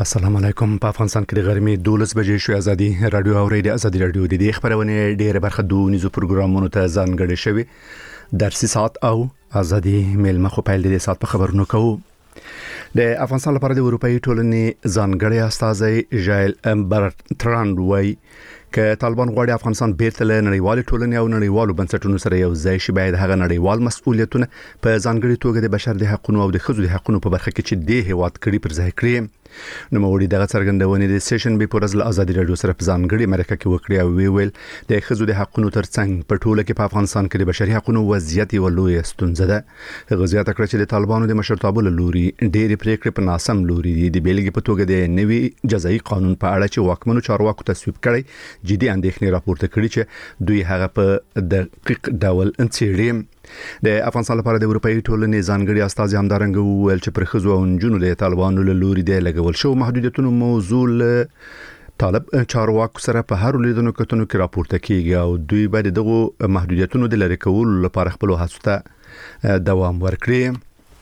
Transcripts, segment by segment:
السلام علیکم. په افغانستان کې د غرمې 12 بجې شو. ازادي رادیو او ریډیو ازادي رادیو د دې خبرونه ډېر برخه دونیزو پروګرامونو ته ځانګړي شوی. درسي ساعت او ازادي میلمه خو پیل دي ساعت په خبرونو کوو. د افغانستان لپاره د اروپאי ټولنې ځانګړي استازي ژایل برټراند وای ک طالبان غواړي افغانستان بیرته له نړیوال ټولنې او نړیوالو بنسټونو سره یو ځای شي. باید هغه نړیوال مسؤلیتونه په ځانګړي توګه د بشر د حقوقو او د ښځو د حقوقو په برخه کې چې د هیواد کړي پر ځای کړي. نو موري دغه څرګندونه د سیشن به پرز له ازادي رادیو سره په ځانګړي مرکه کې وکړي او ویل د ښځو د حقوقو ترڅنګ په ټوله کې په افغانستان کې د بشري حقوقو وضعیت یو لوی ستونزه ده. غزيات کړ چې د طالبانو د مشرتابه لوري ډېری پریکړې په ناسم لوري دي. د بیلګې په توګه د نوي جزایي قانون په اړه چې واکمنو چارواکو تصویب کړي جدي اندېښنې راپورته کړي چې دوی هغه په دقیق ډول انڅېړي. د افغانستان لپاره د اروپאי ټولنې ځانګړي استازي همدارنګ وویل چې پر ښځو او نجونو د طالبانو له لوري د لګول شو محدودیتونو موضوع طالب چارواکو سره په هر لیدونکو کتنو کې راپورته کیږي او دوی باید دغه محدودیتونو د لری کولو لپاره خپل هڅو ته دوام ورکړي.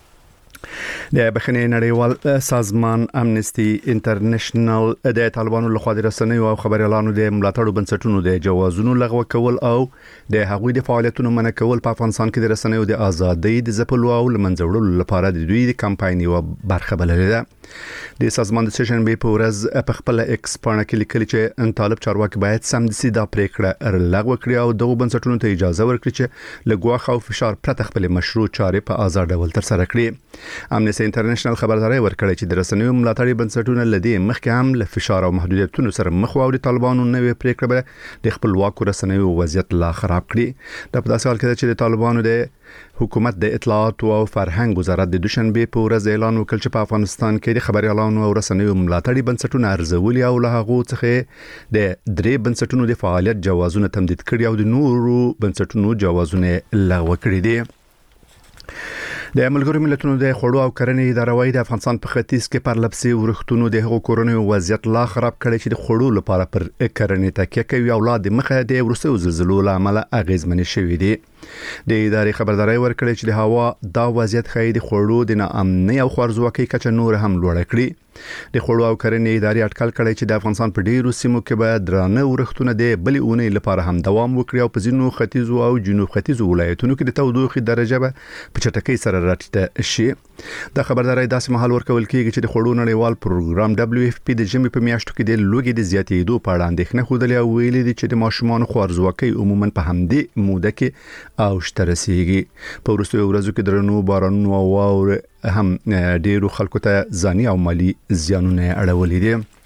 د بخښنې نړیوال سازمان امنيستي انټرنیشنل د طالبانو لخوا د رسنیو او خبريالانو د ملاتړو بنسټونو د جوازونو لغوه کول او د هغوی د فعالیتونو منع کول په افغانستان کې د رسنیو د ازادۍ د ځپلو او لمنځوړلو لپاره د دوی د کمپاین یو برخه بللې ده. د سازمان د سیشن به په ورځ په خپل ایکس باندې کې لیکل چې طالب چارواکي باید سمدستي دا پریکړه لغوه کړي او دغه بنسټونو ته اجازه ورکړي چې لګواخ او فشار پرته خپل مشروع چارې په آزاد ډول تر سره کړي. امنيستي انټرنیشنل خبرداري ورکړه چې د رسنیو ملاتړي بنسټونه لدی مخکې هم له فشار او محدودیتونو سره مخ وو. د طالبانو نوې پریکړه به د خپلواکو رسنیو وضعیت لا خراب کړي. د په داسې حال کې چې د طالبانو د حکومت د اطلاعات او فرهنګ وزارت د دوشنبه په ورځ اعلان وکړ چې په افغانستان کې د خبريالانو او رسنیو ملاتړي بنسټونه ارزولي او له هغه څخه د درې بنسټونو د فعالیت جوازونه تمدید کړي او د نورو بنسټونو جوازونه لغوه کړي دي. د ملګرو ملتونو د خوړو او کرنې اداره وايي د افغانستان په ختیځ کې پرلپسې ورښتونو د هغو کورونو وضعیت لا خراب کړي چې د خوړو لپاره پر کرنې تکیه کوي او اولاد مخه د ورسو زلزلو لامل اغیزمن شوي دي. د ادارې خبرداري ورکړي چې د هوا دا وضعیت خې د خوړو د ناامنۍ او خوارزواکۍ کچه نور هم لوړه کړي. د خوړو او کرنې ادارې اټکل کړي چې د افغانستان په ډیرو سیمو کې به درانه ورښتونه د بلې اونۍ لپاره هم دوام وکړي او په ځینو ختیځو او جنوب ختیځو ولایتونو کې د تودوخې درجه به په چټکۍ سره راټیټه شي. د خبرداري داسې مهال ورکول کیږي چې د خوړو نړیوال پروګرام WFP د ژمي په میاشتو کې د لوګي د زیاتېدو په اړه اندېښنه خوده او ویلي دي چې د ماشومان خوارزواکۍ عموما په همدې موده کې او شترسيږي. په وروستیو ورځو کې درنو بارانونو او واور هم ډیرو خلکو ته ځاني او مالی زیانونه اړولې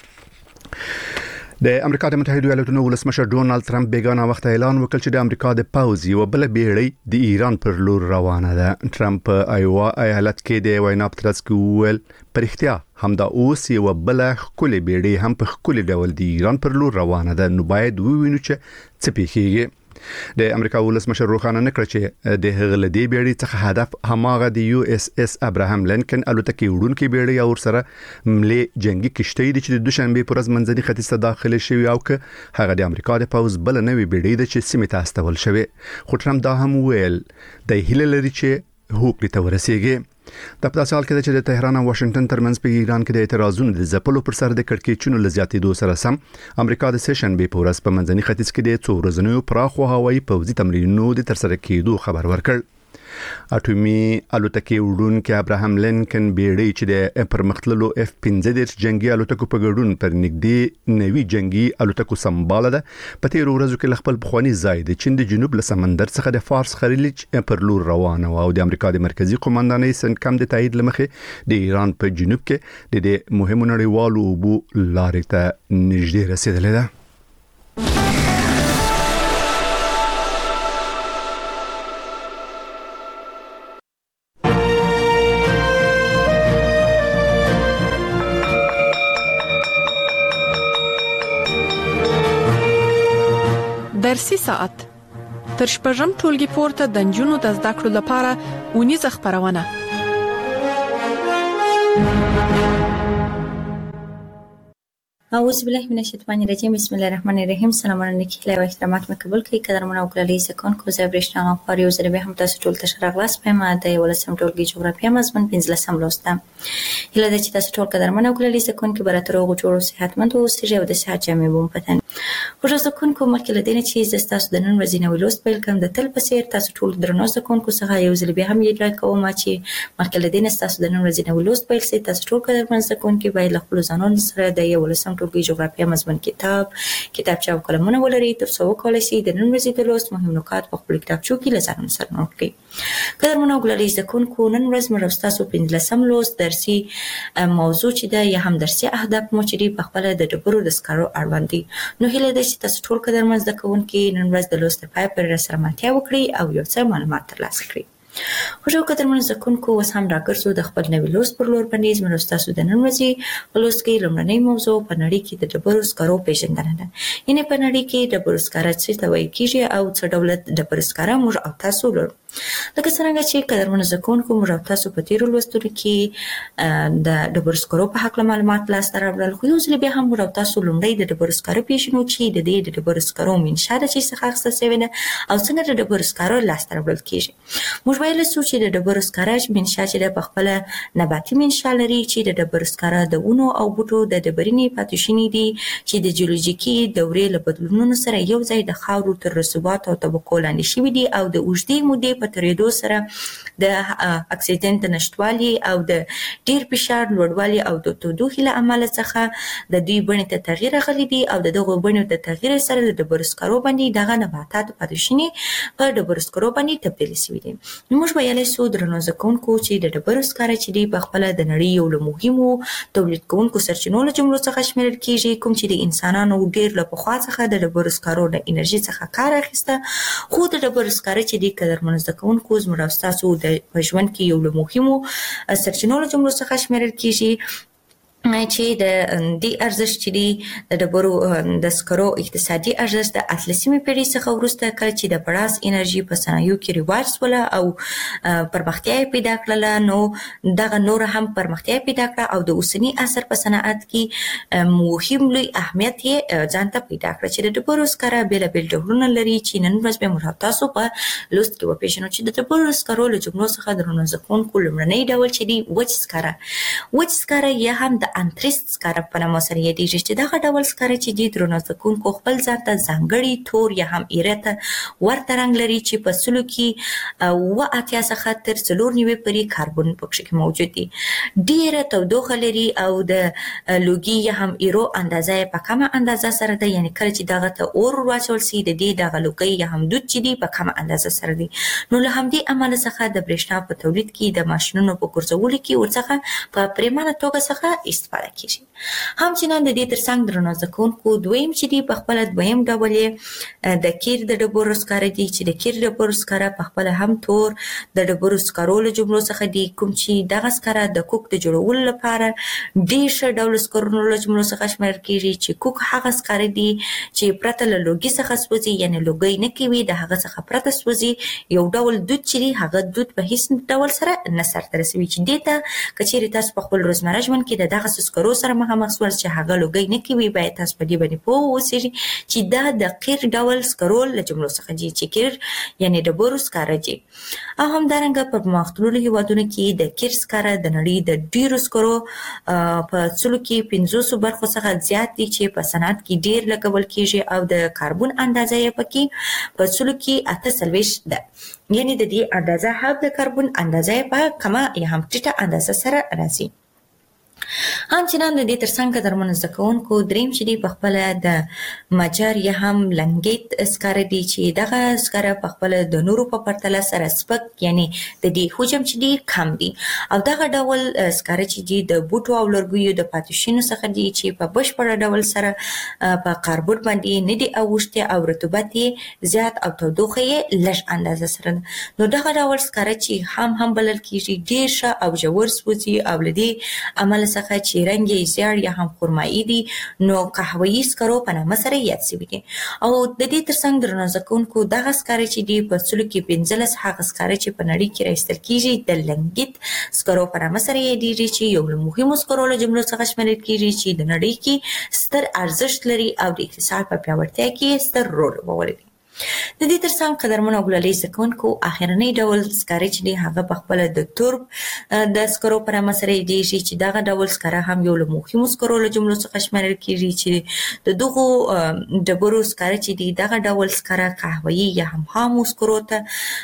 دي. د امریکا د متحده ایالاتونو ولسمشر ډونالد ترامپ بیگانه وخت اعلان وکړ چې د امریکا د پوځ یو بل بیړۍ د ایران پر لور روانه ده. ترامپ په ایوا ایالت کې د وینا په ترڅ کې ویل پرختیا همدا اوس یو بل خولي بیړۍ هم په خولي ډول د ایران پر لور روانه ده. نو باید ووینو چې څه پیښیږي. د امریکا ولسمشر روخانه نکړه چې د هغلدي بیړۍ څخه هدف هماغه د USS ابراهام لینکن الوتکې وړونکې بیړۍ او سره ملي جنگي کشتۍ د چې د دوشنبه پر ورځ منځني ختیځ ته داخله شوی او که هغه د امریکا د پوز بل نوې بیړۍ د چې سیمه ته استول شوی. خو ترامپ دا هم ویل د هیله لري چې هوکړه ته ورسیږي. د په داسې حال کې چې د تهران او واشنگټن ترمنځ په ایران کې د اعتراضونو د ځپلو پر سر د کړکېچونو لزیاتېدو سره سم امریکا د سیشن به په ورځ په منځني ختیځ کې د څو ورځې پراخو هوایي پوځي تمرینونو د ترسره کېدو خبر ورکړ. اټومي الوتکې وړونکې ابراهام لینکن بیړۍ چې د پرمختللو F-15 جنگي الوتکو په ګډون پر نږدې نوي جنگي الوتکو سمباله ده. په تیر ورځو کې خپل بخواني ځای د چین د جنوب له سمندر څخه د فارس خلیج پر لور روانه او د امریکا د مرکزی قوماندانۍ سنکم د تایید لمخې د ایران په جنوب کې د مهمو نړیوالو اوبو لارې ته نږدې رسیدلې ده. درسي ساعت تر شپږم ټولګي پورته د نجونو د زده کړو لپاره اونیزه خبرونه. اعوذ بالله من الشیطان الرجیم بسم الله الرحمن الرحیم. سلامونه نیکی و احترامات مقبول کی قدرمن او کلی سکون کو زبرشتان خاري او زره به هم تاسو ټول تشرغ لاس په ماده ولسم ټولګي جغرافیا مضمون 15 لوستم. هله د چې تاسو ټول قدرمن او کلی سکون کې براتر او جوړو صحتمند او سجه او د صحت جامې بوم پتن. خوشو سکون کو مکه لدینه چې تاسو د نن ورځې نو لوست پیل کوم د تل په سیر تاسو ټول درنو سکون کو څنګه یو ځل به هم یې کوم چې مکه لدینه تاسو د نن ورځې نو لوست پیل سي تاسو ټول قدرمن سکون کې باید خپل ځانون سره د یو ولسم ټولګي جغرافیا مضمون کتابچه او قلمونه ولري تر څو وکولای شي د نن ورځې د لوست مهم نکات په خپل کتابچو کې لزان سره نوٹ کړئ. قدرمنو ګلالي زکونکو نن ورځ موږ تاسو 15 لوست درسي موضوع چې ده یا هم درسي اهداف مو چې په خپل د ډبرو د سکارو اړوند دي. نو هیله ده چې تاسو ټول قدرمن زکونکو نن ورځ د لوست پای پر سره ملتیا وکړي او یو څه معلومات ترلاسه کړئ. خوشو قدرمن زکونکو اوس هم راګرځو د خپل نوي لوست پر لور باندې زموږ تاسو د نن ورځې لوست کې لومړنۍ موضوع په نړۍ کې د ډبرو سکارو پیژندنه ده. یعنی په نړۍ کې ډبرو سکاره څه ته وایي کیږي او څه ډول ډبرو سکاره موږ او تاسو لرو. لکه څنګه چې قدرمن زکونکو موږ او تاسو په تیرو لوستونو کې د ډبرو سکارو په حق معلومات لاسته راوړل، خو یو ځل بیا هم موږ او تاسو لومړی د ډبرو سکارو پیژنو چې د دې د ډبرو سکارو منشأ د چي څخه اخیستل شوې ده او څنګه د ډبرو سکارو لاسته راوړل کیږي. موږ ویل سو چې د ډبرو سکاره منشأ چې د خپل نباتي منشأ لري چې د ډبرو سکاره د ونو او بوټو د ډبرینې پاتې دي چې د جیولوژیکي دورې له بدلونونو سره یو ځای د خاورو تر رسوبات او طبقو لاندې شوي دي او د اوږدې مودې په تېرېدو سره د اکسیجن د نشتوالي او د ډیر فشار لوړوالي او د تودوخې له امله څخه د دوی بڼې ته تغییر راغلی دی او د دغو بڼو د تغییر سره د ډبرو سکارو باندې دغه نباتات پاتې شوي په ډبرو سکارو باندې تبدیل شوي دي. موږ ویلی سو درنو زکونکو چې د ډبرو سکاره چې دی په خپله د نړۍ یو له مهمو تولید کوونکو سرچینو له جملو څخه شمیرل کیږي، کوم چې د انسانانو ډیر له پخوا څخه د ډبرو سکارو د انرژي څخه کار اخیسته. خو د ډبرو سکاره چې دی قدرمنو زکونکو زموږ او ستاسو په ژوند کې یو له مهمو سرچینو له جملو څخه شمیرل کیږي چې د دې ارزښت چې دی د ډبرو د سکرو اقتصادي ارزښت د 18مې پیړۍ څخه وروسته کله چې د بړاس انرژي په صنایعو کې رواج شوله او پرمختیا یې پیدا کړله، نو دغه نور هم پرمختیا پیدا کړه او د اوسني عصر په صنعت کې مهم لوی اهمیت یې ځان ته پیدا کړ چې د ډبرو سکاره بېلابېل ډولونه لري چې نن ورځ به موږ تاسو په لوست کې وپېژنو چې د ډبرو سکرو له جملو څخه درنو زکونکو لومړنی ډول چې دی وچ سکاره یا هم د انتریست سکاره په نامه سره یادېږي چې دغه ډول سکاره چې دی درنو زکونکو خپل ځان ته ځانګړي تور یا هم ایره ته ورته رنګ لري چې په سلو کې 80 څخه تر 94 پورې کاربن پکې کې موجود دي. ډیره تودوخه لري او د لوګي یا هم ایرو اندازه په کمه اندازه سره ده، یعنی کله چې دغه ته اور واچول شي د دې دغه لوګي یا هم دود چې دی په کمه اندازه سره دي. نو له همدې امله څخه د برېښنا په تولید کې د ماشینونو په ګرځولو کې ورڅخه په پریمانه توګه څخه استفاده کیږي. همچنان د دې ترڅنګ درنو زکونکو دویم چې دی په خپل دویم ډول د کیر د ډبرو سکاره دي چې د کیر ډبرو سکاره په خپل هم تور د ډبرو سکارو له جملو څخه دي، کوم چې دغه سکاره د کوک د جوړولو لپاره ډېر ښه ډول سکرونو له جملو څخه شمیرل کیږي چې کوک هغه سکاره دي چې پرته له لوګي څخه سوځي، یعنی لوګي نه کوي د هغه څخه پرته سوځي یو ډول دود چې دی هغه دود په هیڅ ډول سره نه سرته رسوي چې دې ته که چیرې تاسو په خپل روزمره ژوند کې د دغه سکرو سره مخامخ شول چې هغه لوګي نه کوي، باید تاسو په دې باندې پوه اوسئ چې دا د قیر ډول سکرو له جملو څخه دي چې قیر یعنی ډبرو سکاره دي. او همدارنګه په پرمختللو هېوادونو کې د قیر سکاره د نړۍ د ډیرو سکرو په څلو کې 500 برخو څخه زیات دي چې په صنعت کې ډیر لګول کیږي او د کاربن اندازه یې پکې په څلو کې 48 ده، یعنی د دې اندازه هم د کاربن اندازه په کمه یا هم ټیټه اندازه سره راځي. همچنان د دې ترڅنګ درمن زکونکو دریم چې دی په خپل د مجر یا هم لنګیت سکاره دی چې دغه سکاره په خپل د نورو په پرتله سره سپک یعنی د دې حجم چې دی کم دی او دغه ډول سکاره چې دی د بوټو او لرګیو د پاتېشونو څخه دی چې په بشپړ ډول سره په کاربن باندې نه دی اوښتي او رطوبت یې زیات او تودوخه یې لږ اندازه سره. نو دغه ډول سکاره چې هم بلل کیږي ډیر ښه او ژور سوځي او لدی عمل څخه څخه چې رنګ یې زیړ یا هم خرمایي دي نو قهوه‌ایي سکرو په نامه سره یاد شوي دي. او د دې ترڅنګ درنو زده کوونکو دغه سکاره چې دي په سلو کې 15 هغه سکاره چې په نړۍ کې راایستل کیږي د لنګیت سکرو په نامه سره یادېږي چې یو له مهمو سکرو له جملو څخه شمیرل کیږي چې د نړۍ کې ستر ارزښت لري او د اقتصاد په پیاوړتیا کې ستر رول لوبولی. د دې ترڅنګ قدرمنو او ګلالي زده کوونکو اخرنی ډول سکاره چې دی هغه په خپل د تورب د سکرو پر نامه سره یادېږي چې دغه ډول سکاره هم یو له مهمو سکرو له جملو څخه شمیرل کیږي چې د دغو ډبرو سکاره چې دی دغه ډول سکاره قهوه‌ایي یا هم خامو سکرو ته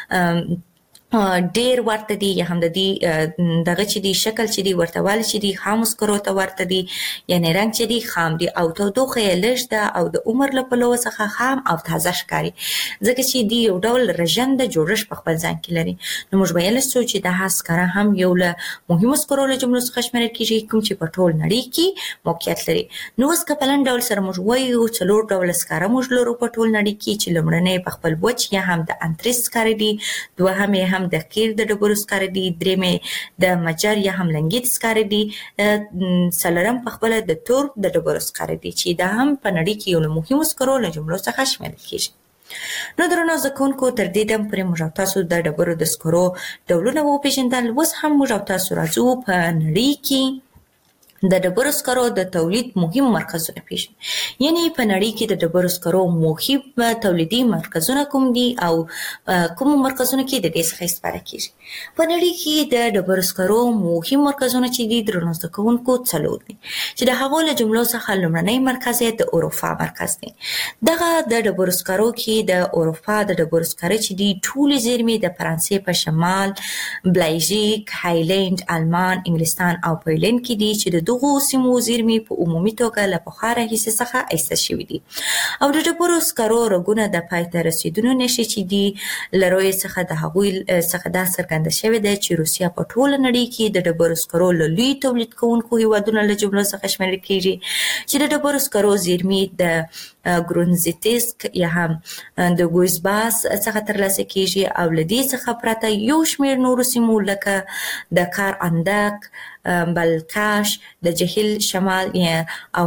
ډیر ورته دي یا هم د دې دغه چې دی شکل چې دی ورته والی چې دی خام سکرو ته ورته دي یعنی رنګ چې دی خام دی او تودوخه یې لږ ده او د عمر له پلوه څخه خام او تازه ښکاري ځکه چې دی یو ډول رژنده جوړښت په خپل ځان کې لري. نو موږ ویلی شو چې دغه سکاره هم یو له مهمو سکرو له جملو څخه شمیرل کیږي کوم چې په ټول نړۍ کې موقعیت لري. نو اوس که په لنډ ډول سره موږ وایو 4 ډوله سکاره موږ لرو په ټول نړۍ کې چې لومړنی په خپل وچ یا هم د انتریس سکاره دي، دوهم یې هم د قیر د ډبرو سکاره دي، درېیم د مجر یا هم لنګیت سکاره دي، څلورم په خپله د تور د ډبرو سکاره دي چې دا هم په نړۍ کې یو له مهمو سکرو له جملو څخه شمیرل کیږي. نو درنو زده کوونکو تر دې دم پورې موږ او تاسو د ډبرو د سکرو ډولونه وپېژندل. اوس هم موږ او تاسو راځو په نړۍ کې د ډبرو سکرو د تولید مهم مرکزونه پیژنو. یعنی په نړۍ کې د ډبرو سکرو مهم تولیدي مرکزونه کوم دي او کوم مرکزونه کې د دې څخه استفاده کیږي. په نړۍ کې د ډبرو سکرو مهم مرکزونه چې دي درنو زده کوونکو 4 دي چې د هغو له جملو څخه لومړنی مرکز یې د اروپا مرکز دی. دغه د ډبرو سکرو کې د اروپا د ډبرو سکرو چې دي ټولې زیرمې د فرانسې په شمال، بلژیک، هایلند، آلمان، انګلستان او پولند کې دي چې د دغو سیمو زیرمې په عمومي توګه له پخوا راهیسې څخه ایستل شوي دي او د ډبرو سکرو رګونه د پای ته رسیدونو نښې چې دي له رویې څخه د هغوی څخه دا څرګنده شوې ده چې روسیه په ټوله نړۍ کې د ډبرو سکرو له لوی تولید کوونکو هیوادونو له جملو څخه شمیرل کیږي چې د ډبرو سکرو زیرمې د ګرونزیتسک یا هم د ګوزباس څخه ترلاسه کیږي او له دې څخه پرته یو شمېر نورو سیمو لکه د کار اندک، بلکاش، د جهیل شمال او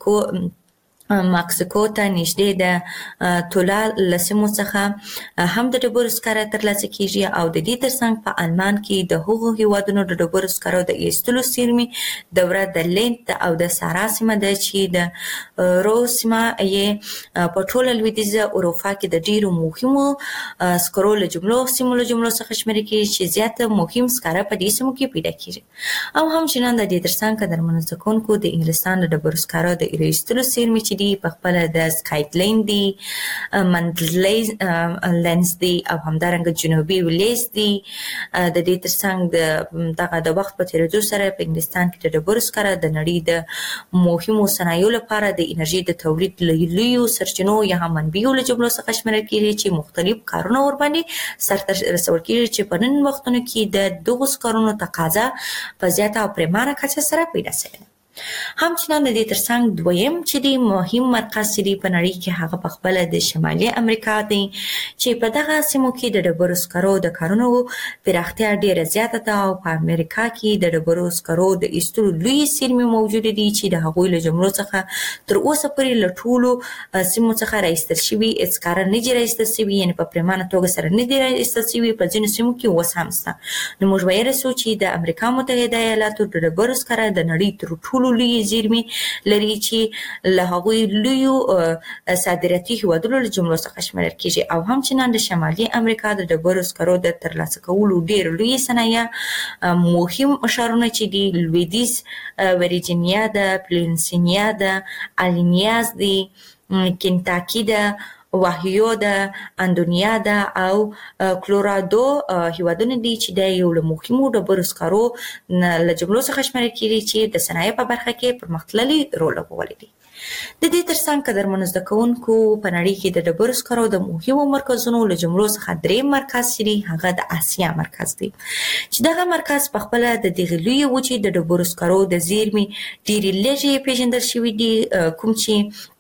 مکسیکو ته نږدې د تولا له سیمو څخه هم د ډبرو سکاره ترلاسه کیږي او د دې ترڅنګ په آلمان کې د هغو هیوادونو د ډبرو سکرو د ایستلو زیرمې دوره د لینت او د سارا سیمه ده چې د روس سیمه یې په ټوله لویدیځه اروپا کې د ډیرو مهمو سکرو له جملو څخه شمیرل کیږي چې زیاته مهم سکاره په دې سیمو کې پیدا کیږي. او همچنان د دې ترڅنګ قدرمنو زده کوونکو د انګلستان د ډبرو سکرو د ایستلو زیرمې چې دی په خپل د سکایټلند دی، منډلینز دی او همدارنګه جنوبي ویلیز دی. د دې ترڅنګ دغه د وخت په تیریدو سره په انګلستان کې د ډبرو سکاره د نړۍ د مهمو صنایعو لپاره د انرژي د تولید لویو سرچینو یا هم منبعو له جملو څخه شمیرل کیږي چې مختلف کارونه ورباندې سرته رسول کیږي چې په نن وختونو کې د دغو سکرونو تقاضا په زیاته او پریمانه کچه سره پیدا شوې ده. همچنان د دې ترڅنګ دویم چې دی مهم مرکز چې دی په نړۍ کې هغه په خپله د شمالي امریکا دی چې په دغه سیمو کې د ډبرو سکرو د کارونو پراختیا ډیره زیاته ده او په امریکا کې د ډبرو سکرو د ایستلو لوی زیرمې موجودې دي چې د هغوی له جملو څخه تر اوسه پورې له ټولو سیمو څخه راایستل شوي سکاره نه دي راایستل شوي، یعنې په پریمانه توګه سره نه دي راایستل شوي، په ځینو سیمو کې اوس هم شته. نو موږ ویلی شو چې د امریکا متحده ایالاتو د ډبرو سکاره د نړۍ تر ټولو لوی زیرمې لري چې له هغوی لویو صادراتي هیوادونو له جملو څخه شمیرل کیږي او همچنان د شمالي امریکا د ډبرو سکرو د ترلاسه کولو ډېر لوی صنایع مهم ښارونه چې دي لویدیځ ویرجینیا ده، پلینسینیا ده، الینیاز دی، کنتاکي ده، واهیو ده، اندونیا ده او کلورادو هیوادونه دي چې د یو له مهمو ډبرو سکرو له جملو څخه شمیرل کیږي چې د صنایع په برخه کې پرمختللي رول لوبولی دی. د دې ترڅنګ قدرمنو زده کوونکو په نړۍ کې د ډبرو سکرو د مهمو مرکزونو له جملو څخه دریم مرکز چې دی هغه د آسیا مرکز دی چې دغه مرکز په خپله د دغې لویې وچې د ډبرو سکرو د زیرمې ډېرې لږې پیژندل شوي دي کوم چې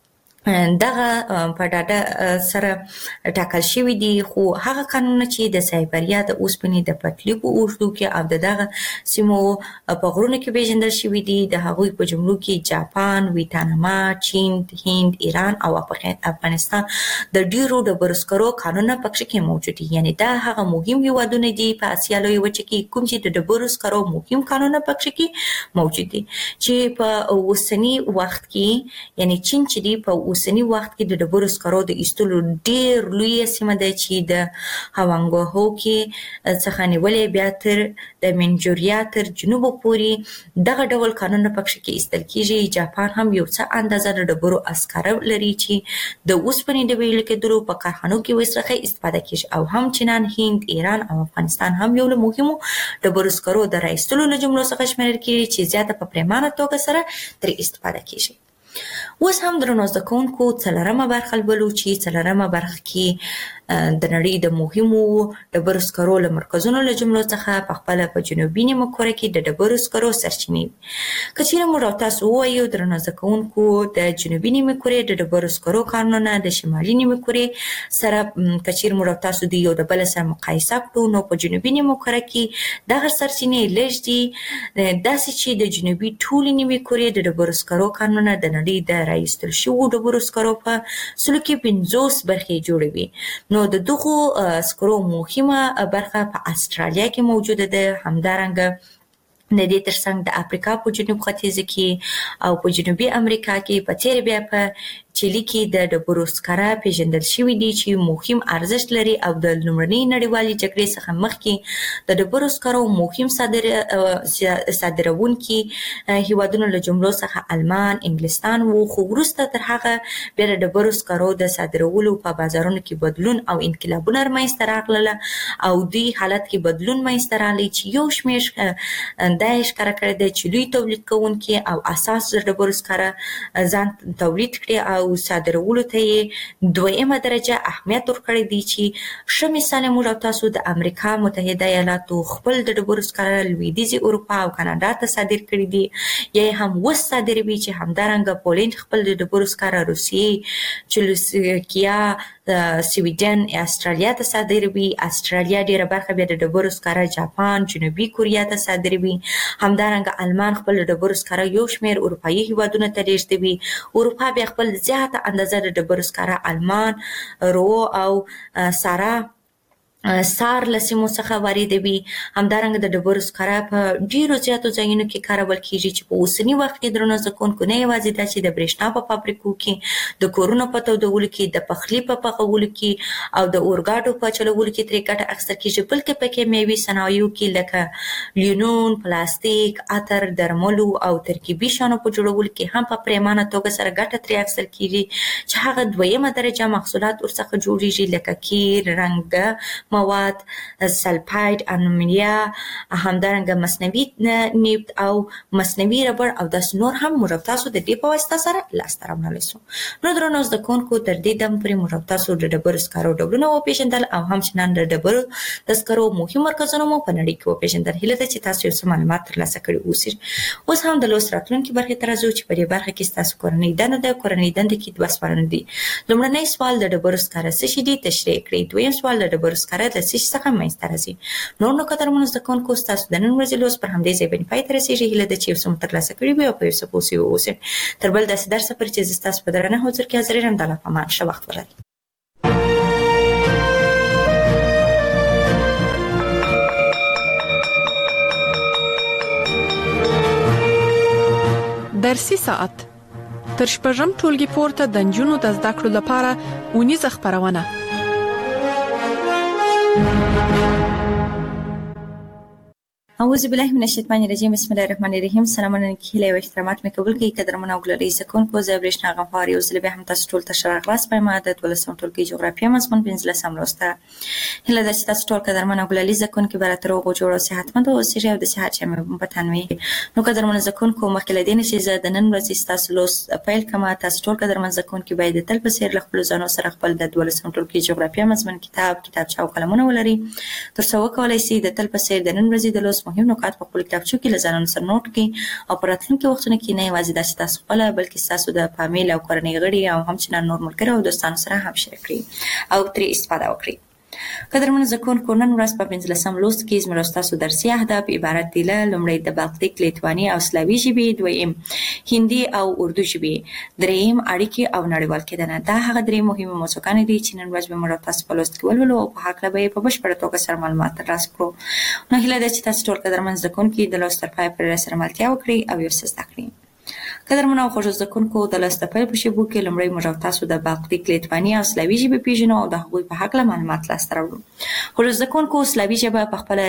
دغه په ډاډه سره ټاکل شوی دي خو هغه قانونونه چې د سایبریا د اوسپنې د پټلۍ په اوږدو کې او دغه سیمو په غرونو کې پیژندل شوی دي د هغوی په جملو کې جاپان، ویتنام، چین، هند، ایران او افغانستان د ډیرو ډبرو سکرو کانونه پکې کې موجود دي. یعنی دا هغه مهم هیوادونه دي په اسیا لویه وچه کې کوم چې د ډبرو سکرو مهم کانونه پکې کې موجود دي چې په اوسنی وخت کې یعنی چین چې دی په اوسنی وخت کې د ډبرو سکرو د ایستلو ډیر لوی سیمه ده چې د هوانګهو کې څخه نیولې بیا تر د منچوریا تر جنوب پورې دغه ډول کانونه پکې کې ایستل کیږي. جاپان هم یو څه اندازه د ډبرو اسکار لري چې د اوسپنې د ویل کېدلو په کارخانو کې وسره استفاده کیږي او هم چینان، هند، ایران او افغانستان هم یو له مهمو ډبرو سکرو د رایستلو له جملو څخه شمیرل کیږي چې زیاته په پریمانه توګه سره تر استفاده کیږي. اوس هم درنو زده کوونکو څلورمه برخه لولو چې څلورمه برخه کې د نړۍ د مهمو ډبرو سکرو له مرکزونو له جملو څخه په خپل په جنوبي نیمه کره کې د ډبرو سکرو سرچینې. که چیرې موږ تاسو وایو درنو زده کوونکو د جنوبي نیمه کره د ډبرو سکرو کانونه د شمالي نیمه کره سره که چیرې موږ تاسو د یو د بل سره مقایسه کړو نو په جنوبي نیمه کره کې دغه سرچینې لږ دي داسې چې د جنوبي ټولې نیمه کره د ډبرو سکرو کانونه د نړۍ د رایستل شوو ډبرو سکرو په سلو کې 50 برخې جوړوي. نو د دغه سکرو مهمه برخه په استرالیا کې موجوده ده، همدارنګه د دې ترڅنګ د افریقا په جنوب ختیځ کې او په جنوبي امریکا کې په تیر بیا په چیلی کې د ډبرو سکاره پیژندل شوی دي چې مهم ارزښت لري او د لومړنۍ نړیوالې جګړې څخه مخکې د ډبرو سکارو مهم صادرونکي هیوادونو له جملو څخه آلمان، انګلستان وو، خو وروسته تر هغه بیا د ډبرو سکارو د صادرولو په بازارونو کې بدلون او انقلابونه رامنځته راغلل او دې حالت کې بدلون منځته راغلی چې یو شمېر دا ښکاره کړی دی چې لوی تولید کوونکي او اساس د ډبرو سکاره ځان تولید کړي او صادرولو ته یې دویمه درجه اهمیت ورکړی دی چې ښه مثال موږ تاسو د امریکا متحده ایالاتو خپل د ډبرو سکاره لویدیځې اروپا او کاناډا ته صادر کړي دي یا هم وس صادروي چې همدارنګه پولند خپل د ډبرو سکاره روسیې، چلوسلوواکیا، سویډن، استرالیا ته صادروي. استرالیا ډیره برخه بیا د ډبرو سکاره جاپان، جنوبي کوریا ته صادروي. همدارنګه آلمان خپل د ډبرو سکاره یو شمېر اروپایي هیوادونو ته لیږدوي. اروپا بیا خپل زیاته اندازه د ډبرو سکاره آلمان، رو او سار له سیمو څخه واردوي. همدارنګه د ډبرو سکاره په ډیرو زیاتو ځایونو کې کارول کیږي چې په اوسني وخت کې درنو زده کوونکو نه یوازې دا چې د برېښنا په فابریکو کې، د کورونو په تودولو کې، د پخلي په پخولو کې او د اورګاډو په چلولو کې ترې ګټه اخیستل کیږي، بلکې پکې میوې صنایعو کې لکه لیونون، پلاستیک، عطر، درملو او ترکیبي شیانو په جوړولو کې هم په پریمانه توګه سره ګټه ترې اخیستل کیږي چې هغه دویمه درجه محصولات ورڅخه جوړیږي لکه قیر، رنګ مواد، سلفاید، انومونیا، همدارنګه مصنوعي نفت او مصنوعي ربړ او داسې نور هم موږ تاسو د دې په واسطه سره لاسته راوړلی سو. نو درنو زده کوونکو تر دې دم پورې موږ تاسو د ډبرو سکارو ډولونه وپېژندل او همچنان د ډبرو د سکارو مهم مرکزونه مو په نړۍ کې وپېژندل. هیله ده چې تاسو یو څه معلومات ترلاسه کړي اوسئ. اوس هم د لوست راتلونکي برخې ته راځو چې په دې برخه کې ستاسو کورنۍ دنده ده. کورنۍ دنده کې دوه سوالونه دي. لومړنی سوال د ډبرو سکاره څه شي دي تشریح کړئ. دویم سوال د ډبرو سکاره د څه شي څخه منځته راځي. نور نو قدرمنو زده کوونکو ستاسو د نن ورځې لوست پر همدې ځای باندې پای ته رسیږي. هیله ده چې یو څه مو ترلاسه کړي وي او په یو څه پوه سوي اوسئ. تر بل داسې درسه پورې چې زه ستاسو په درنه حضور کې حاضر یم، د الله په امان. ښه وخت ولرئ. درسي ساعت تر شپږم ټولګي پورته د نجونو د زده کړو لپاره اونیزه خپرونه. اعوذ بالله من الشیطان الرجیم. بسم الله الرحمن الرحیم. سلام علیکم. هیله او احترامات مې قبول کړئ. قدرمن او ګلالي زکونکو زه برېښنا غفار یو ځل به هم تاسو ټول ته شراغلاس پېم عادت ولسم ټولګي جغرافیه مضمون 15 لوسته. هیله ده چې تاسو ټول قدرمن او ګلالي زکونکو براتر او جوړ او صحتمند او سړي او د صحت چې مې په تنوي. نو قدرمن زکونکو مخکې له دې چې زه د نن ورځې تاسو لوس پیل کوم، تاسو ټول قدرمن زکونکو باید تل په سیر خپل ځانو سره خپل د ولسم ټولګي جغرافیه مضمون کتابچه او قلمونه ولري تر څو وکولای شي د تل په سیر د نن ورځې د لوس تاسو مهم نکات په خپل کتابچو کې لزانو سره نوٹ کړئ او په راتلونکي وختونو کې نه یوازې داسې تاسو خپل بلکې تاسو د فامیل او کورنۍ غړي او همچنان نور ملګري او دوستانو سره هم شریک کړئ او ترې استفاده وکړئ. قدرمن زکونکو نن ورځ په 15 لوست کې زموږ تاسو درسي اهداف عبارت دي له لومړی د بالتیک لیتوانی او سلاوي ژبې، دویم هندي او اردو ژبې، دریم اړیکې او نړیوال کېدنه. دا هغه درې مهمه موضوعګانې دي چې نن ورځ به موږ تاسو په لوست کې ولولو او په هکله به په بشپړه توګه سره معلومات ترلاسه کړو. نو هیله ده چې تاسو ټول قدرمن زکونکو د لوست تر پای پورې سره ملتیا وکړئ او یو څه زده کړئ. قدرمن او خوږ زکونکو د لوست په پیل په شیبو کې لومړی موږ تاسو د بالتیک لیتوانی او سلاوي ژبې پیژنو او د هغوی په هکله معلومات لاسته راوړو. خوږ زکونکو سلاوي ژبه په خپل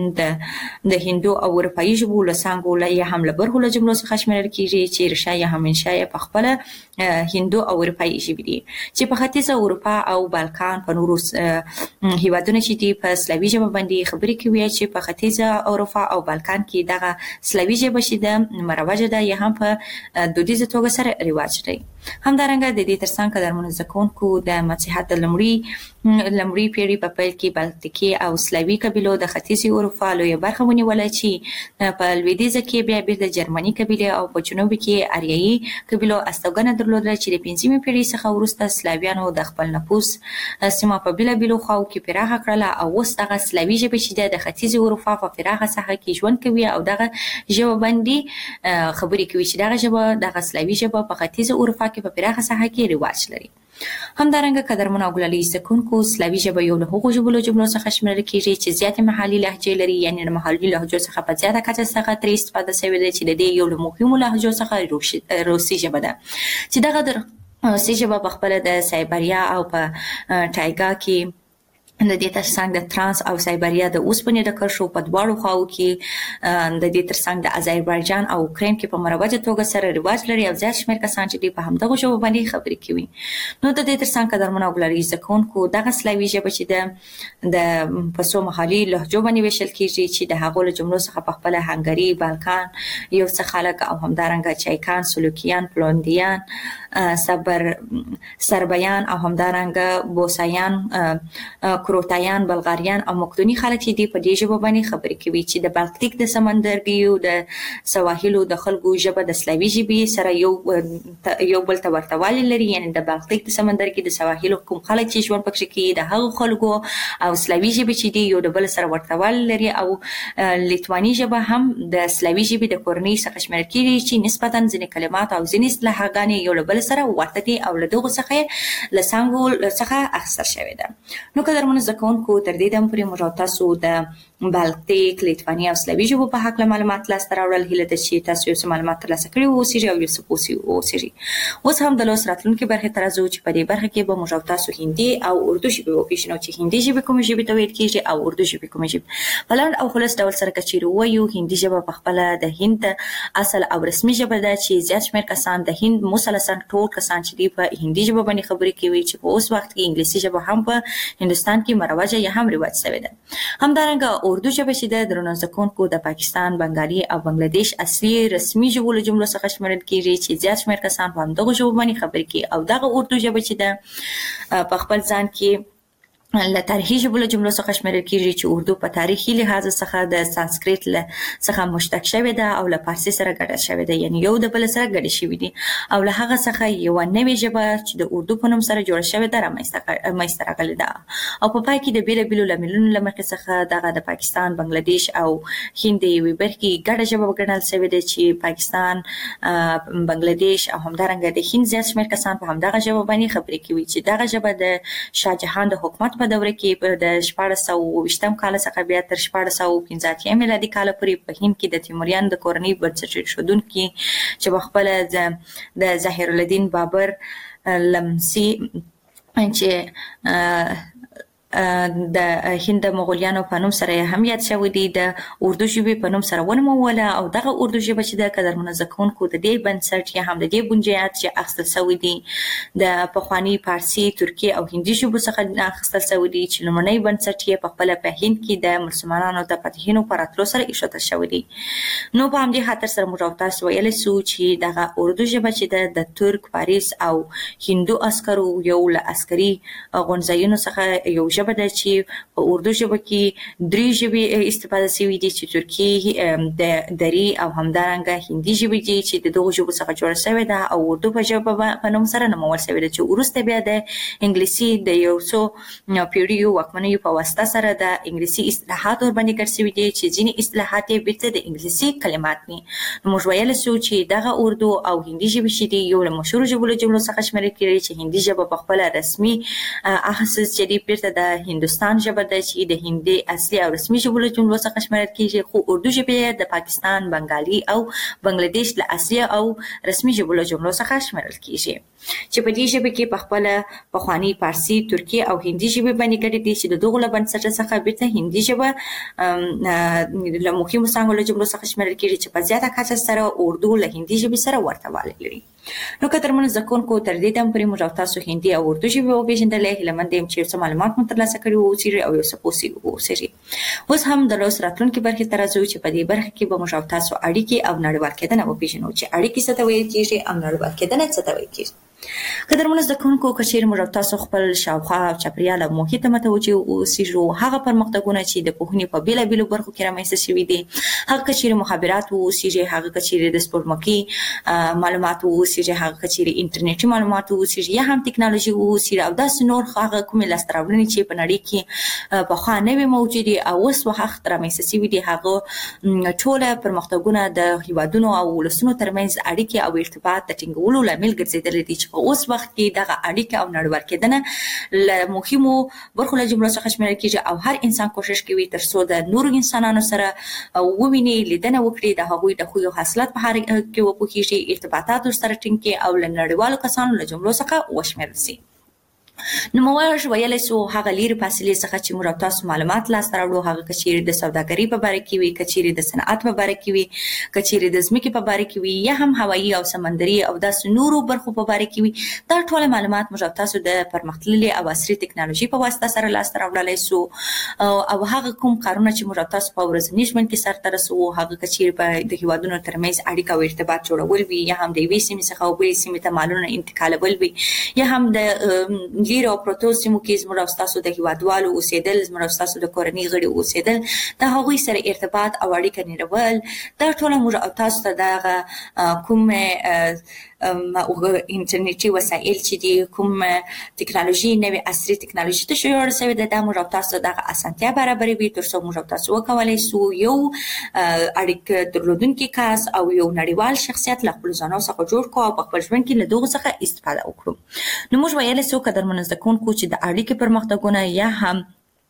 د هندو او اروپایي ژبو له څانګو له هم له برخو له جملو څخه شمیرل کیږي چې ریښه یې هم منشأ یې په خپل هندو او اروپایي ژبې دي چې په ختیځه اروپا او بالکان په نورو هیوادونو چې دي په سلاوي ژبه باندې خبرې کوي چې په ختیځه اروپا او بالکان کې دغه سلاوي ژبه چې د مروجه ده یا هم په دودیزه توګه سره رواج لري. همدارنګه د دې ترڅنګ قدرمن زکونکو د مسیحیت د لومړی پیړۍ په پیل کې بالتیکي او سلاوي قبیلو د ختیځې اروپا لویه برخه ونیوله چې په لویدیځه کې بیا بیرته جرمني قبیلې او په جنوب کې اریایي قبیلو استوګنه درلوده چې د 15مې پیړۍ څخه وروسته سلاویانو د خپل نفوس سیمه په بیلابیلو خواو کې پراخه کړله او اوس دغه سلاوي ژبه چې د ختیځې اروپا په پراخه ساحه کې ژوند کوي او دغه ژبه باندې خبرې کوي چې دغه ژبه دغه سلاوي ژبه په ختیځه اروپا کې په پراخه ساحه کې رواج لري. همدارنګه قدرمن او ګلالي زکونکو سلاوي ژبه یو له هغو ژبو څخه شمیرل کیږي چې زیاتې محلي لهجې لري، یعنې د محلي لهجو څخه په زیاته کچه څخه ترې استفاده شوې ده چې د دې یو له مهمو لهجو څخه روسي ژبه ده چې دغه د روسي ژبه په خپل د سایبریا او په ټایګا کې د دې ترڅنګ د ترانس او سایبریا د اوسپنې د کرښو په دواړو خواو کې د دې ترڅنګ د آذربایجان او اوکراین کې په مروجه توګه سره رواج لري او زیات شمېر کسان چې په همدغه ژبو باندې خبرې کوي. نو د دې ترڅنګ قدرمن او ګلالي زکونکو دغه سلاوي ژبه چې د پسو محلي لهجو باندې ویشل کیږي چې د هغو له جملو څخه په خپل هنګري، بالکان یو څه خلک او همدارنګه چایکان، سلوکیان، پولندیان، سربیان او همدارنګه بوسایان، کروتایان، بلغاریان او مقدوني خلک چې دی په دې ژبه باندې خبرې کوي چې د بالتیک د سمندرګیو د سواحلو د خلکو ژبه د سلاوي ژبې سره یو بل ته ورته والی لري، یعنې د بالتیک د سمندرګي د سواحلو کوم خلک چې ژوند پکې کوي د هغو خلکو او سلاوي ژبې چې دی یو د بل سره ورته والی لري او لیتوانی ژبه هم د سلاوي ژبې د کورنۍ څخه شمیرل کیږي چې نسبتاً ځینې کلمات او ځینې اصطلاحګانې یو له بل سره ورته دي او له دغو څخه له څانګو څخه اخیستل شوې ده. نو قدرمن زکونکو تر دې دم پورې موږ تاسو د بالتیک، لیتوانی او سلاوي ژبو په هکله معلومات لاسته راوړل. هیله ده چې تاسو یو څه معلومات ترلاسه کړي اوسئ او یو څه پوه اوسئ. اوس هم د لوست راتلونکي برخې ته راځو چې په دې برخه کې به موږ تاسو هندي او اردو ژبې وپېژنو چې هندي ژبې کومې ژبې ته ویل کېږي او اردو ژبې کومې ژبې. په لنډ او خلاص ډول سره که چیرې ووایو هندي ژبه په خپله د هند اصل او رسمي ژبه ده چې زیات شمېر کسان د هند مثلثاً ټول کسان چې دي په هندي ژبه باندې خبرې کوي چې په اوس وخت کې انګلیسي ژبه هم په هندوستان کې مروجه یا هم رواج شوې ده. همدارنګه اردو ژبه چې د درنو زکونکو د پاکستان، بنګالي او بنگلاديش اصلي رسمي ژبو له جملو څخه شمیرل کیږي چې زیات شمېر کسان په همدغو ژبو باندې خبرې کوي او دغه اردو ژبه چې ده په خپل ځان کې له تاریخي ژبو له جملو څخه شمیرل کیږي چې اردو په تاریخي لحاظ څخه د سانسکریت څخه مشتق شوې ده او له فارسي سره ګډه شوې ده، یعنې یو د بل سره ګډې شوې دي او له هغه څخه یوه نوې ژبه چې د اردو په نوم سره جوړه شوې ده رامنځته راغلې ده او په پای کې د بیلابیلو لاملونو له مخې څخه دغه د پاکستان، بنګلاديش او هند د یوې برخې ګډه ژبه وګڼل شوې ده چې پاکستان، بنګلاديش او همدارنګه د هند زیات شمېر کسان په همدغه ژبه باندې خبرې کوي چې دغه ژبه د شاهجهان د حکومت په دوره کې د 1420 کال څخه بیا تر 1485 میلادي کال پورې په هند کې د تیموریان د کورنۍ بنسټ ایښودونکي چې په خپله د ظاهر الدین بابر لمسی چې د هند مغولیانو په نوم سره هم یاد شوی دی د اردو ژبې په نوم سره ونوموله او دغه اردو ژبه چې د قدرمنو زکونکو د دې بنسټ یا هم د دې بنیاد چې اخیستل شوی دی د پخواني فارسي، ترکي او هندي ژبو څخه اخیستل شوی دی چې لومړنی بنسټ یې په خپله په هند کې د مسلمانانو د فتحینو په راتلو سره ایښودل شوی دی. نو په همدې خاطر سره موږ تاسو ویلی سو چې دغه اردو ژبه چې د ترک، فارس او هندو عسکرو یو له عسکري غونځایونو څخه یو ژبه ده چې په اردو ژبه کې 3 ژبې استفاده شوي دي چې ترکی د دری او همدارنګه هندي ژبه دي چې د دغه ژبو څخه جوړه شوې ده او اردو په ژبه په نوم سره نومول شوې ده چې وروسته بیا د انګلیسي د یو څو پیړیو واکمنیو په واسطه سره د انګلیسي اصطلاحات ورباندې ګډ شوي دي چې ځینې اصطلاحات یې بیرته د انګلیسي کلمات دي. نو موږ ویلی شو چې دغه اردو او هندي ژبې چې دي یو له مشهورو ژبو له جملو څخه شمیرل کېږي چې هندي ژبه په خپله رسمي اخص چې دي بیرته د هندوستان ژبه ده چې د هندي اصلي او رسمي ژبو له جملو څخه شمیرل کېږي، خو اردو ژبه د پاکستان، بنګالي او بنگلاديش له اصلي او رسمي ژبو له جملو څخه شمیرل کېږي چې په دې ژبه کې په خپله پخواني فارسي، ترکي او هندي ژبې باندې ګډې دي چې د دغو له بنسټه څخه بیرته هندي ژبه له مهمو څانګو له جملو څخه شمیرل کېږي چې په زیاته کچه سره اردو له هندي ژبې سره ورته والی لري. نو قدرمنو زده کوونکو، تر دې دمه پورې موږ او تاسو هندي او اردو ژبې وپېژندلې. هیله مند یم چې یو څه معلومات مو ترلاسه کړي واوسئ او یو څه پوه واوسئ. اوس هم د لوست راتلونکي برخې ته راځو چې په دې برخه کې به موږ او تاسو اړیکې او نړیوال کېدنه وپېژنو چې اړیکې څه ته ویل کېږي او نړیوال کېدنه څه ته ویل کېږي. قدرمنو زده کوونکو، که چیرې موږ تاسو خپل شاوخوا او چاپیریال او محیط ته متوجه اوسئ، هغه پرمختګونه چې د پوهنې په بیلابیلو برخو کې رامنځته شوي دي، هغه که چیرې مخابرات واوسئ، هغه که چیرې د سپوږمکۍ معلومات واوسئ، هغه که چیرې انټرنیټي معلومات واوسئ، یا هم ټکنالوژي واوسئ او داسې نور هغه کومې لاسته راوړنې چې په نړۍ کې پخوا نه وې موجودې او اوس وخت رامنځته شوي دي، هغه ټوله پرمختګونه د هیوادونو او ولسونو ترمنځ اړیکې او ارتباط د ټینګولو لامل ګرځېدلي دي چې په اوس وخت کې دغه اړیکه او نړیوال کېدنه له مهمو برخو له جملو څخه شمیرل کېږي او هر انسان کوشش کوي تر څو د نورو انسانانو سره وویني، لیدنه وکړي، د هغوی د خوی او خصلت په اړه کې وپوهېږي، ارتباطات ورسره ټینګ کړي او له نړیوالو کسانو له جملو څخه وشمیرل شي. نو موږ ویلی شو هغه لیرې فاصلې څخه چې موږ تاسو معلومات لاسته راوړو، هغه که چیرې د سوداګرۍ په باره کې وي، که چیرې د صنعت په باره کې وي، که چیرې د ځمکې په باره کې وي، یا هم هوایي او سمندري او داسې نورو برخو په باره کې وي، دا ټول معلومات موږ تاسو د پرمختللې او عصري ټکنالوژي په واسطه سره لاسته راوړلی شو. او هغه کوم کارونه چې موږ تاسو په ورځني ژوند کې سرته رسوو، هغه که چیرې په د هیوادونو ترمنځ اړیکه او ارتباط جوړول وي، یا هم د یوې سیمې څخه بلې سیمې ته مالونه انتقالول وي، یا هم د لیرې او پرتو سیمو کې زموږ تاسو د هیوادوالو اوسېدل، زموږ تاسو د کورنۍ غړي اوسېدل، د هغوی سره ارتباط او اړیکه نیول، دا ټول موږ تاسو ته دغه کوم انټرنیټي وسایل چې دي، کوم ټکنالوژي، نوې عصري ټکنالوژي ته جوړه شوې ده، دا موږ تاسو ته دغه اسانتیا برابروي تر څو موږ تاسو وکولی شو یو اړیکه درلودونکی کس او یو نړیوال شخصیت له خپلو ځانو څخه جوړ کړو او په خپل ژوند کې له دغو څخه استفاده وکړو. نو موږ ویلی شو قدرمنو زده کوونکو چې د اړیکې پرمختګونه یا هم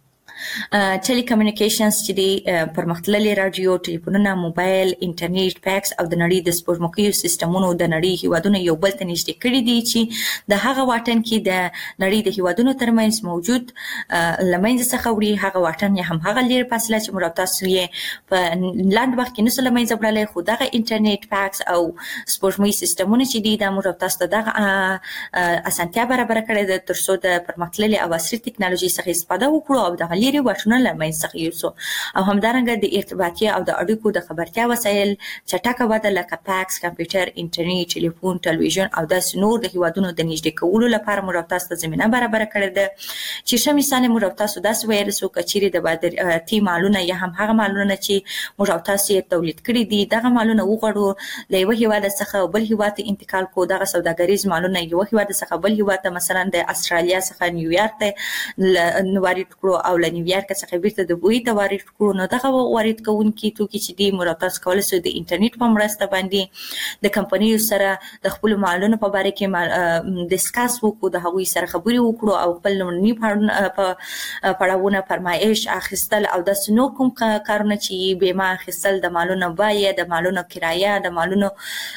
ټیلی کمیونیکیشنز چې دي، پرمختللي راډیو، ټلیفونونه، موبایل، انټرنیټ، فیکس او د نړۍ د سپوږمکیو سیستمونو د نړۍ هیوادونه یو بل ته نږدې کړي دي چې د هغه واټن کې د نړۍ د هیوادونو ترمنځ موجود له منځه څخه وړي. هغه واټن یا هم هغه لیرې فاصله چې موږ تاسو یې په لنډ وخت کې نشو له منځه وړلی، خو دغه انټرنیټ، فیکس او سپوږمۍ سیستمونه چې دي دا موږ تاسو ته دغه اسانتیا برابره کړې ده تر څو د پرمختللي او عصري ټکنالوژي څخه استفاده وکړو او دغه لیرې واټنونه له منځه څخه یوسو. او همدارنګه د ارتباطي او د اړیکو د خبرتیا وسایل چټکه وده لکه فیکس، کمپیوټر، انټرنیټ، ټلیفون، ټلویزیون او داسې نور د هیوادونو د نږدې کولو لپاره موږ تاسو ته زمینه برابره کړې ده. چې ښه مثال یې موږ تاسو داسې ویلی شو که چیرې د بادراتي مالونه یا هم هغه مالونه چې موږ تاسو یې تولید کړي دي، دغه مالونه وغواړو له یوه هیواد څخه بل هیواد ته انتقال کړو، دغه سوداګریز مالونه یوه هیواد څخه بل هیواد ته، مثلا د استرالیا څخه نیویارک ته وارد کړو او له نیویارک څخه بیرته د بوی ته وارد کړو. نو دغه وارد کوونکي توکي چې دي موږ تاسو کولی شو د انټرنیټ په مرسته باندې د کمپنیو سره د خپلو مالونو په باره کې ډسکس وکړو، د هغوی سره خبرې وکړو او خپل لومړني پړاوونه، فرمایش اخیستل او داسې نور کوم کارونه چې بیمه اخیستل، د مالونو بیه، د مالونو کرایه، د مالونو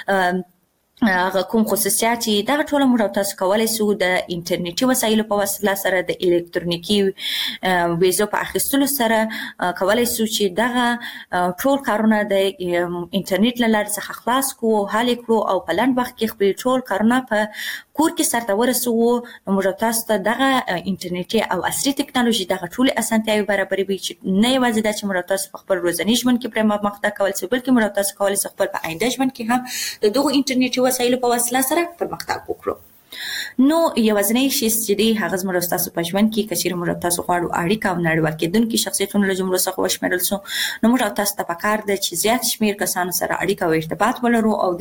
هغه کوم خصوصیات چې دغه ټول موږ تاسو کولی شو د انټرنیټي وسایلو په وسیله سره د الکترونیکي ویزو په اخیستلو سره کولی شو چې دغه ټول کارونه د انټرنیټ له لارې څخه خلاص کړو، حل یې کړو او په لنډ وخت کې خپل ټول کارونه په کور کې سرته ورسوو. نو موږ تاسو ته دغه انټرنیټي او عصري ټکنالوژي دغه ټولې اسانتیاوې برابروي چې نه یوازې دا چې موږ تاسو په خپل ورځني ژوند کې پرې پرمختګ کولی شو، بلکې موږ تاسو کولی شو خپل په آینده ژوند کې هم د دغو انټرنیټي وسایلو په وسیله سره پرمختګ وکړو. نو یوازنی شی چې دی هغه زموږ تاسو په ژوند کې کچیر موږ تاسو غواړو اړیکه او نړیوال کېدونکو شخصیتونو له جملو څخه وشمیرل سو نو موږ تاسو ته پکار ده چې زیات شمیر کسانو سره اړیکه او ارتباط ولرو او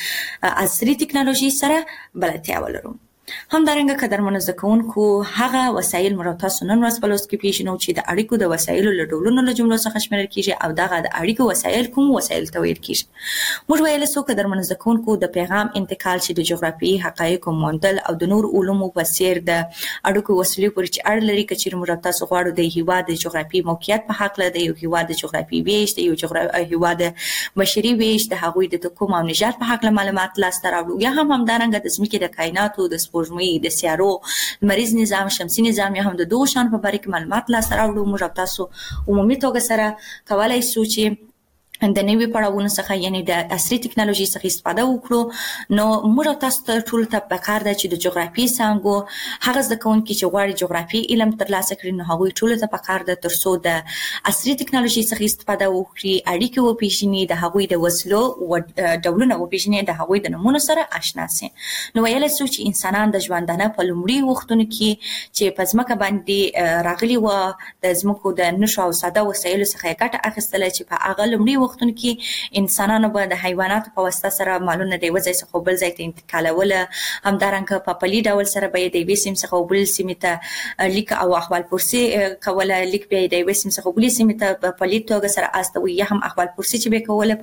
د عصري ټکنالوژي سره بلدتیا ولرو. همدارنګه قدرمنو زکونکو هغه وسایل موږ تاسو نن ورځ په لوست کې پیژنو چې د اړیکو د وسایلو له ډولونو له جملو څخه شمیرل کیږي او دغه د اړیکو وسایل کوم وسایل ته ویل کیږي. موږ ویل سو قدرمنو زکونکو د پیغام انتقال چې د جغرافیایي حقایقو موندل او د نور علومو په څیر د اړیکو وسیلې پورې چې اړه لري کچیر موږ تاسو غواړو د هیواد د جغرافیایي موقعیت په حق له د یو هیواد د جغرافیایي ویش د یو هیواد بشري ویش د هغوی د کوم او نژاد په حق له معلومات لاسته راوړو یا همدارنګه د ځمکې د کائناتو د سپوږمۍ د سیارو مریض نظام شمسي نظام یا هم د دوه شان په باره کې معلومات لاسته راوړو. موږ تاسو عمومي توګه سره کولای شو چې د نوې پړاوونو څخه یعنی د عصري ټکنالوژي څخه استفاده وکړو. نو موږ تاسو ته ټول ته پکار ده چې د جغرافیې څنګه هغه زده کوونکي چې غواړي جغرافیې علم ترلاسه کړي نو هغوی ټول ته پکار ده ترڅو د عصري ټکنالوژي څخه استفاده وکړي اړیکې وپیژني د هغوی د وسلو او ډولونه وپیژني د هغوی د نمونه سره آشنا شي. نو ویل شو چې انسانان د ژوندانه په لومړي وختونو کې چې په ځمکه باندې راغلي و د ځمکو د نشو او ساده وسایلو څخه ګټه اخیستله چې په هغه لومړي وختونو کې انسانانو به د حیواناتو په واسطه سره مالونه د یو ځای څخه بل ځای ته انتقالول. همدارنګه په پلي ډول سره به د یوې سیمې څخه بل سیمې ته لیک او احوال پرسي کوله. لیک به د یوې سیمې څخه بل سیمې ته په پلي توګه سره استوي یا هم احوال پرسي چې به کوله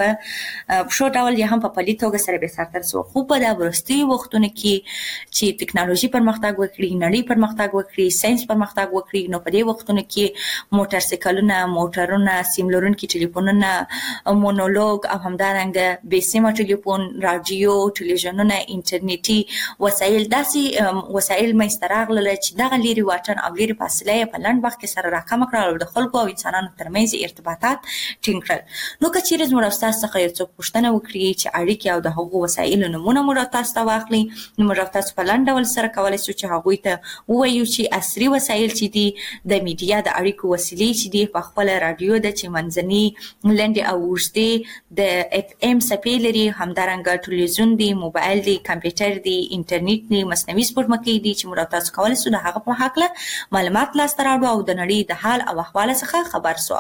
په شو ډول یا هم په پلي توګه سره به سره ترسو. خو په د ورستي وختونو کې چې ټکنالوژي پرمختګ وکړي نړۍ پرمختګ وکړي ساينس پرمختګ وکړي نو په دې وختونو کې موټر سایکلونه موټرونه سیم لرونکي ټلیفونونه مونولوګ او همدارنګه به سیمه ټلیفون رادیو ټلویزیونونه انټرنیټي وسایل داسې وسایل مې راغلل چې دغه لري واټن او لري فاصله په لنډ وخت کې سره راکم کړل او د خلکو او انسانانو ترمنځ ارتباطات ټینګ کړل. نو که چیرې موږ تاسو څخه یو څه پوښتنه وکړي چې اړیکې او د هغو وسایلو نمونه موږ تاسو ته واخلي نو موږ تاسو په لنډ ډول سره کولای شو چې هغوی ته ووایو چې عصري وسایل چې دي د میډیا د اړیکو وسیلې چې دي په خپل رادیو د چې منځني لنډ او د اف ام سپې لري همدارنګه ټلویزیون دی موبایل دی کمپیوټر دی انټرنیټ دی مصنوعي سپوږمکۍ دی چې موږ تاسو کولای شو د هغه په حق له معلومات لاسته راوړو او د نړۍ د حال او احوال څخه خبر سو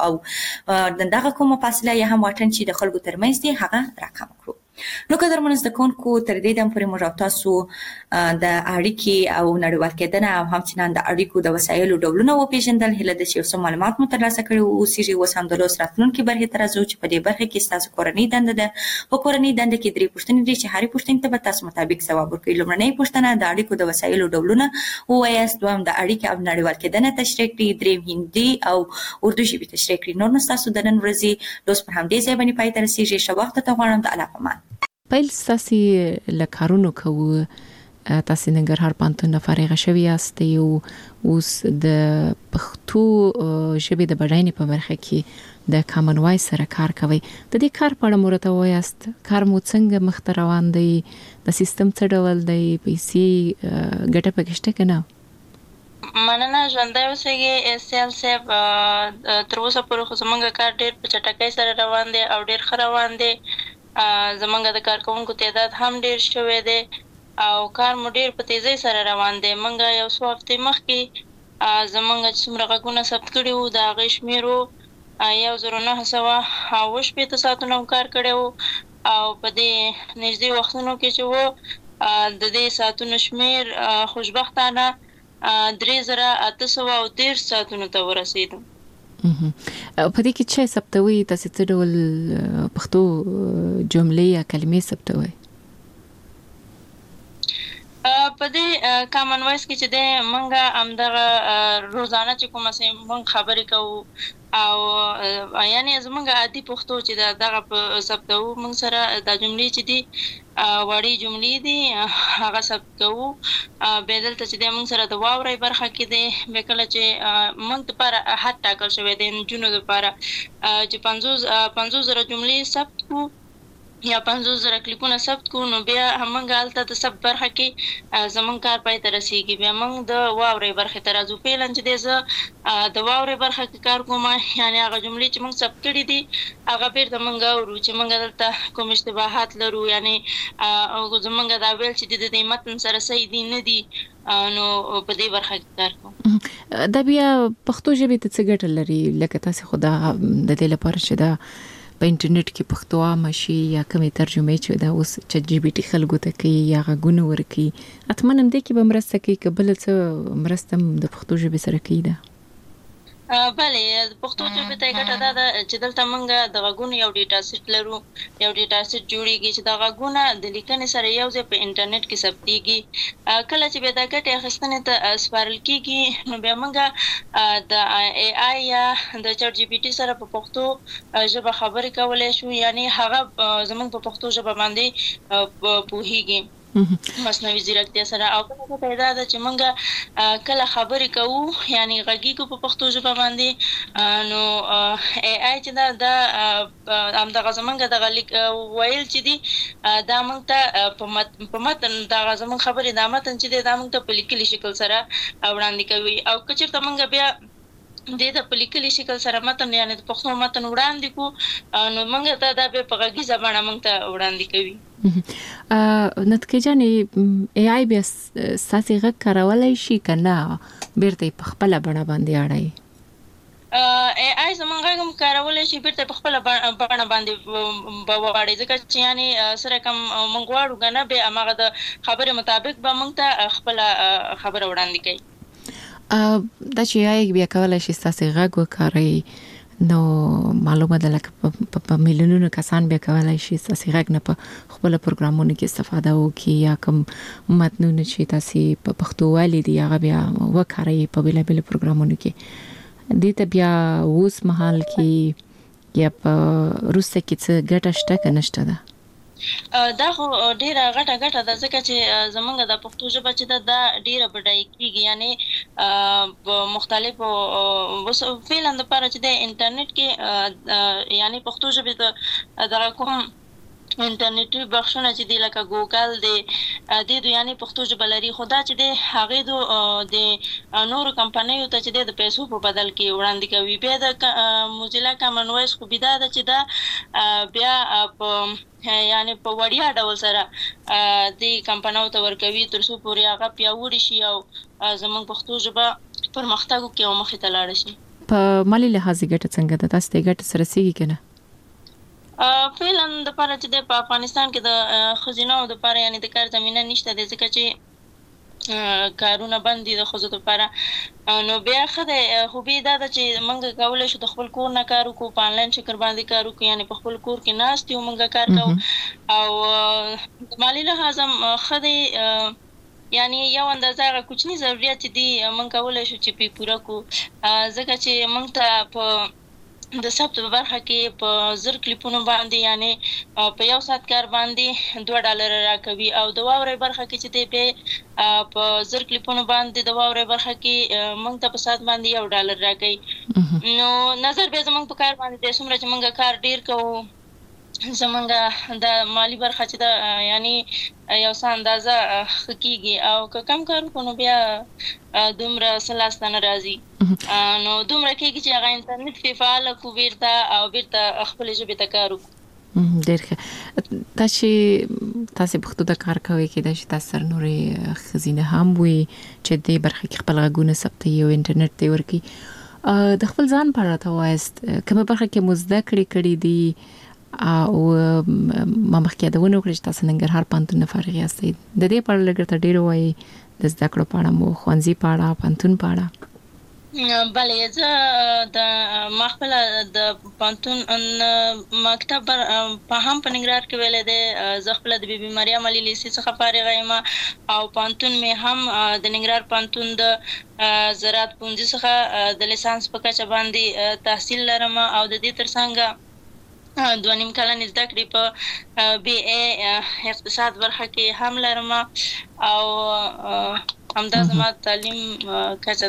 او دغه کومه فاصله یا هم واټن چې د خلکو ترمنځ دی هغه راکم کړو. نو قدرمنو زده‌کوونکو تر دې دم پورې موږ تاسو د اړیکې او نړیوال کېدنه او همچنان د اړیکو د وسایلو ډولونه وپیژندل هله د یو څه معلومات مو ترلاسه کړي او سیری وساندلو راتلونکي برخه تر ازو چې په دې برخه کې تاسو کورنۍ دنده ده په کورنۍ دنده کې درې پوښتنې دي چې هرې پوښتنې ته به تاسو مطابق ځواب ورکړئ. لومړنۍ پوښتنه د اړیکو د وسایلو ډولونه وایاست. دویم د اړیکې او نړیوال کېدنه تشریح کړئ. دریم هندي او اردو ژبه تشریح کړئ. نور نو تاسو د نن ورځې دوس پر همدې ځای باندې پای ته رسیږي. ښه وخت ته غواړم. د الله پامان. پیل ستاسي لکارونو کوو تاسو ننګرهار پانتون فارغ شوی یاست او اوس د پښتو ژبې د بډاینې په برخه کې د کامن وایس سره کار کوي. د دې کار په اړه مرته وایاست کار مو څنګه مخ ته روان دی د سیستم څه ډول دی پیسې ګټه پکشته کنه؟ مننه ژوندۍ اوسئ سیال صاحب. تر اوسه پورې خو زموږ کار ډېر په چټکۍ سره روان دی او ډېر ښه روان دی. زمونږ د کارکونکو تعداد هم ډیر شوی دی او کار مو ډیر په تیزی سره روان دی. مونږ یو څو هفتې مخکې زمونږ چې څومره غږونه ثبت کړي وو د هغې شمېر وو 1928 ساعتونه کار کړی وو او په دې نږدې وختونو کې چې وو د دې ساعتونو شمېر خوشبختانه 3813 ساعتونو ته ورسېدو. په دې کې چې ثبتوي تاسو څه ډول پښتو جملې یا کلمې ثبتوي؟ په دې کامن وایس کې چې د منګه امدغه روزانه چې کومه سي مونږ خبرې کوو او یعنی زمونږ عادي پښتو چې دغه په ثبتو مونږ سره د جملې چې دي وړي جملې دي هغه ثبت کوو. به دلته چې د مونږ سره د واوري برخه کې دي به کله چې مونږ لپاره حد ټاکل شوی دی نجونو لپاره چې 50000 جملې ثبت کوو یا 50,000 کلیپونه ثبت کو نو بیا همغه الته د ثبت برخه کې زمون کار پای ته رسیږي بیا موږ د واورې برخه ته راځو پیلن چې د واورې برخه کې کار کوم یعنی هغه جملې چې موږ ثبت کړې دي هغه بیرته موږ ورو چې موږ دلته کوم اشتباهات لرو یعنی زمونږ دا ویل چې د متن سره صحیح دي نه دي نو په دې برخه کې کار کوم دا بیا پښتو ژبه ته څه ګټه لري لکه تاسو خدا د دې لپاره چې دا په انټرنیټ کې پښتو عام شي یا کومه ترجمه چې دا اوس چې جی بي ټي خلکو ته کوي یا غوونه ورکی اتمنم دې کې به مرسته کوي کبل څه مرسته د پښتو ژبه سره کوي دا بله پښتو ژبه ته ګټه ده چې دلته موږ د غوونه یو ډیټا سیټ لرو یو ډیټا سیټ جوړیږي چې د غوونه د لیکنې سره یو ځای په انټرنیټ کې ثبتيږي کله چې به دا ګټه اخیستنه ته سپارل کیږي نو بیا موږ د اي اي یا د چټ جی پی ټي سره په پښتو ژبه خبرې کولای شو یعنی هغه زموږ په پښتو ژبه باندې پوهیږي مصنوعي ځیرکتیا سره او په پیدا ده چې موږ کله خبرې کوو یعنی غږیږو په پښتو ژبه باندې نو اي اي چې دا همدغه زمونږ د غلیک ویل چې دي دا موږ ته په متن دا زمونږ خبرې د متن چې دا موږ ته په لیکلي شکل سره وړاندې کوي او کچېرته موږ بیا د په لیکلي شکل سره متن یعنی د پښتو متن وړاندې کو نو موږ ته دا په غږیزه بڼه موږ ته وړاندې کوي نتکجانې اي اي بیا ساسي غږ کارولای شي کنه بیرته په خپل بڼه باندې اړای اي اي زمونږ هم کارولای شي بیرته په خپل بڼه باندې بواړي ځکه چې یعنی سره کوم موږ واړو کنه به هغه د خبره مطابق به موږ ته خپل خبره وړاندې کوي دا چې اي بیا کولای شي ساسي غږ وکړي نو معلومه ده لکه په میلیونونو کسان بیا کولای شي ساسي غږ نه په خپل پروګرامونو کې استفاده وکړي یا کوم متنونه چې تاسو په پښتو والي دی هغه بیا وکړي په بل پروګرامونو کې دې ته بیا اوس مهال کې یا په روسه کې څه ګټه شته کنه شته ده دا خو ډیره غټه ده ځکه چې زمونږ د پښتو ژبه چې دا ډیره بډای کیږي یعنی مختلفو فعلا د لپاره چې د انټرنیټ کې یعنی پښتو ژبه د کوم انټرنیټي بخښونه چې دی لکه ګوګل دی د یعنی پښتو ژبه لري خدا چې د هغه د نورو کمپنیو ته چې د پیسو په بدل کې وړاندې کوي بیا د موزیلا کامن وایس خو بیا د چې دا بیا په یعنی په وړیا ډول سره د کمپنیو ته ورکوي تر څو پورې هغه پیاوړي شي او زموږ پښتو ژبه پرمختګ وکړي او مخې ته لاړ شي په مالي لحاظ ګټه څنګه ده تاسو ته ګټه سره سیږي کنه فعلا د لپاره چې د افغانستان کې د خزینه او د لپاره یعنی د کار زمينه نشته د ځکه چې کارونه باندې د خزو د لپاره نو بیا خدای خو به دا چې موږ کولای شو د خپل کور نه کار وکړو په انلاین شکل باندې کار وکړو یعنی په خپل کور کې ناست یو موږ کار کوو او مالی لحاظ هم خدای یعنی یو اندازه کوچنی ضرورت دي موږ کولای شو چې په پوره کو ځکه چې موږ ته په د ثبت برخه کې په 1000 کلیپونو باندې یعنی په یو ساعت کار باندې $2 راکوي او د واورې برخه کې چې دی په 1000 کلیپونو باندې د واورې برخه کې موږ ته په ساعت باندې $1 راکوي نو نظر به زموږ په کار باندې د څومره چې موږ کار ډیر کوو زمونږ د مالی برخه چې دا یعنی یو څه اندازه حقيقي او کم کار کوو بیا دومره سلاستانه راځي نو دومره کېږي چې هغه انټرنیټ په فعال کو بیرته او بیرته خپل ژبه ته کار وکړو ډېر تاسو پښتو د کار کوي کې د تاسو نورې خزینه هم وي چې د برخه کې خپل غوونه ثبتي او انټرنیټ ته ورکی د خپل ځان په اړه وایست کومه برخه کې مزده کړی دي او ما مخکې دا ونه کړی چې تاسو ننګرهار پانتون فارغ یاستئ د دې په اړه لږ ډیر وایي د زده کړو په اړه مو خوانزي په اړه پانتون په اړه بله زه د مخبل د پانتون مکتب په هم په ننګرهار کې ویلې ده زه خپل د بیبي مریم علي لیسي څخه فارغ یم او پانتون می هم د ننګرهار پانتون د زراعت پونځي څخه د لیسانس په کچه باندې تحصیل لرم او د دې ترڅنګ 2.5 کلن زده کړې په بي اي اقتصاد برخه کې هم لرم او همدا زما تعلیم کچه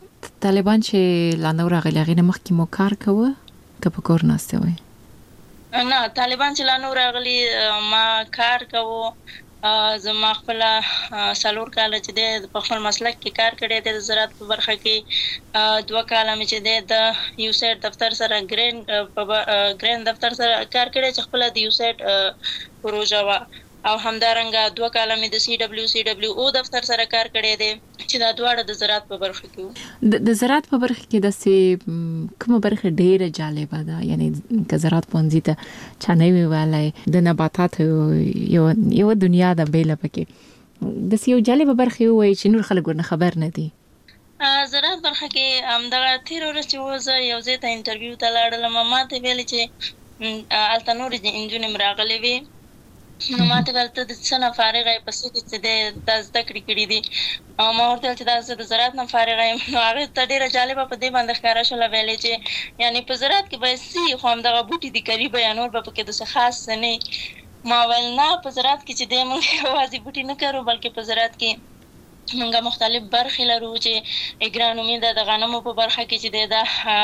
طالبان چې لاندې راغلي غي نه مخکې مو کار کوه که په کور ناشته وي نه طالبان چې لا نور راغلي ما کار کوو زما خپل سالور کال چې د خپل مسلک کې کار کړی د زراعت په برخه کې 2 کال مې چې د یوسیټ دفتر سره ګرین دفتر سره کار کړی چې خپل د یوسیټ پروژه وا او همدارنګه 2 کال مې د CWO دفتر سره کار کړی دی چې دا دواړه د زراعت په برخه کې د زراعت په برخه کې د کوم برخه ډیره جالبه ده یعنی که زراعت پونځي ته چانه ویلای د نباتات یو دنیا د بیل پکې د یو جالبه برخه وي چې نور خلک ورنه خبر نه دي زراعت برخه کې همدغه تیر ورځ چې وزه یو ځای ته انټرویو ته لاړم ما ته ویل چې التنور د انجن راغلي وي نو ماته ولته د څنګه فارغه پسې چې د ذکر کړی دي او ما ورته چې د زراعت نه فارغه یم نو هغه ته ډیره جالبه په دې باندې ښکارا شول ویلې چې یعنی په زراعت کې به سي خو هم دغه بوټي دي کوي بیانور به کې د څه خاص نه ما ول نه په زراعت کې چې د موږ وازي بوټي نه کړو بلکې په زراعت کې موږ مختلف برخې لرو چې اګرانومي د غنمو په برخه کې چې د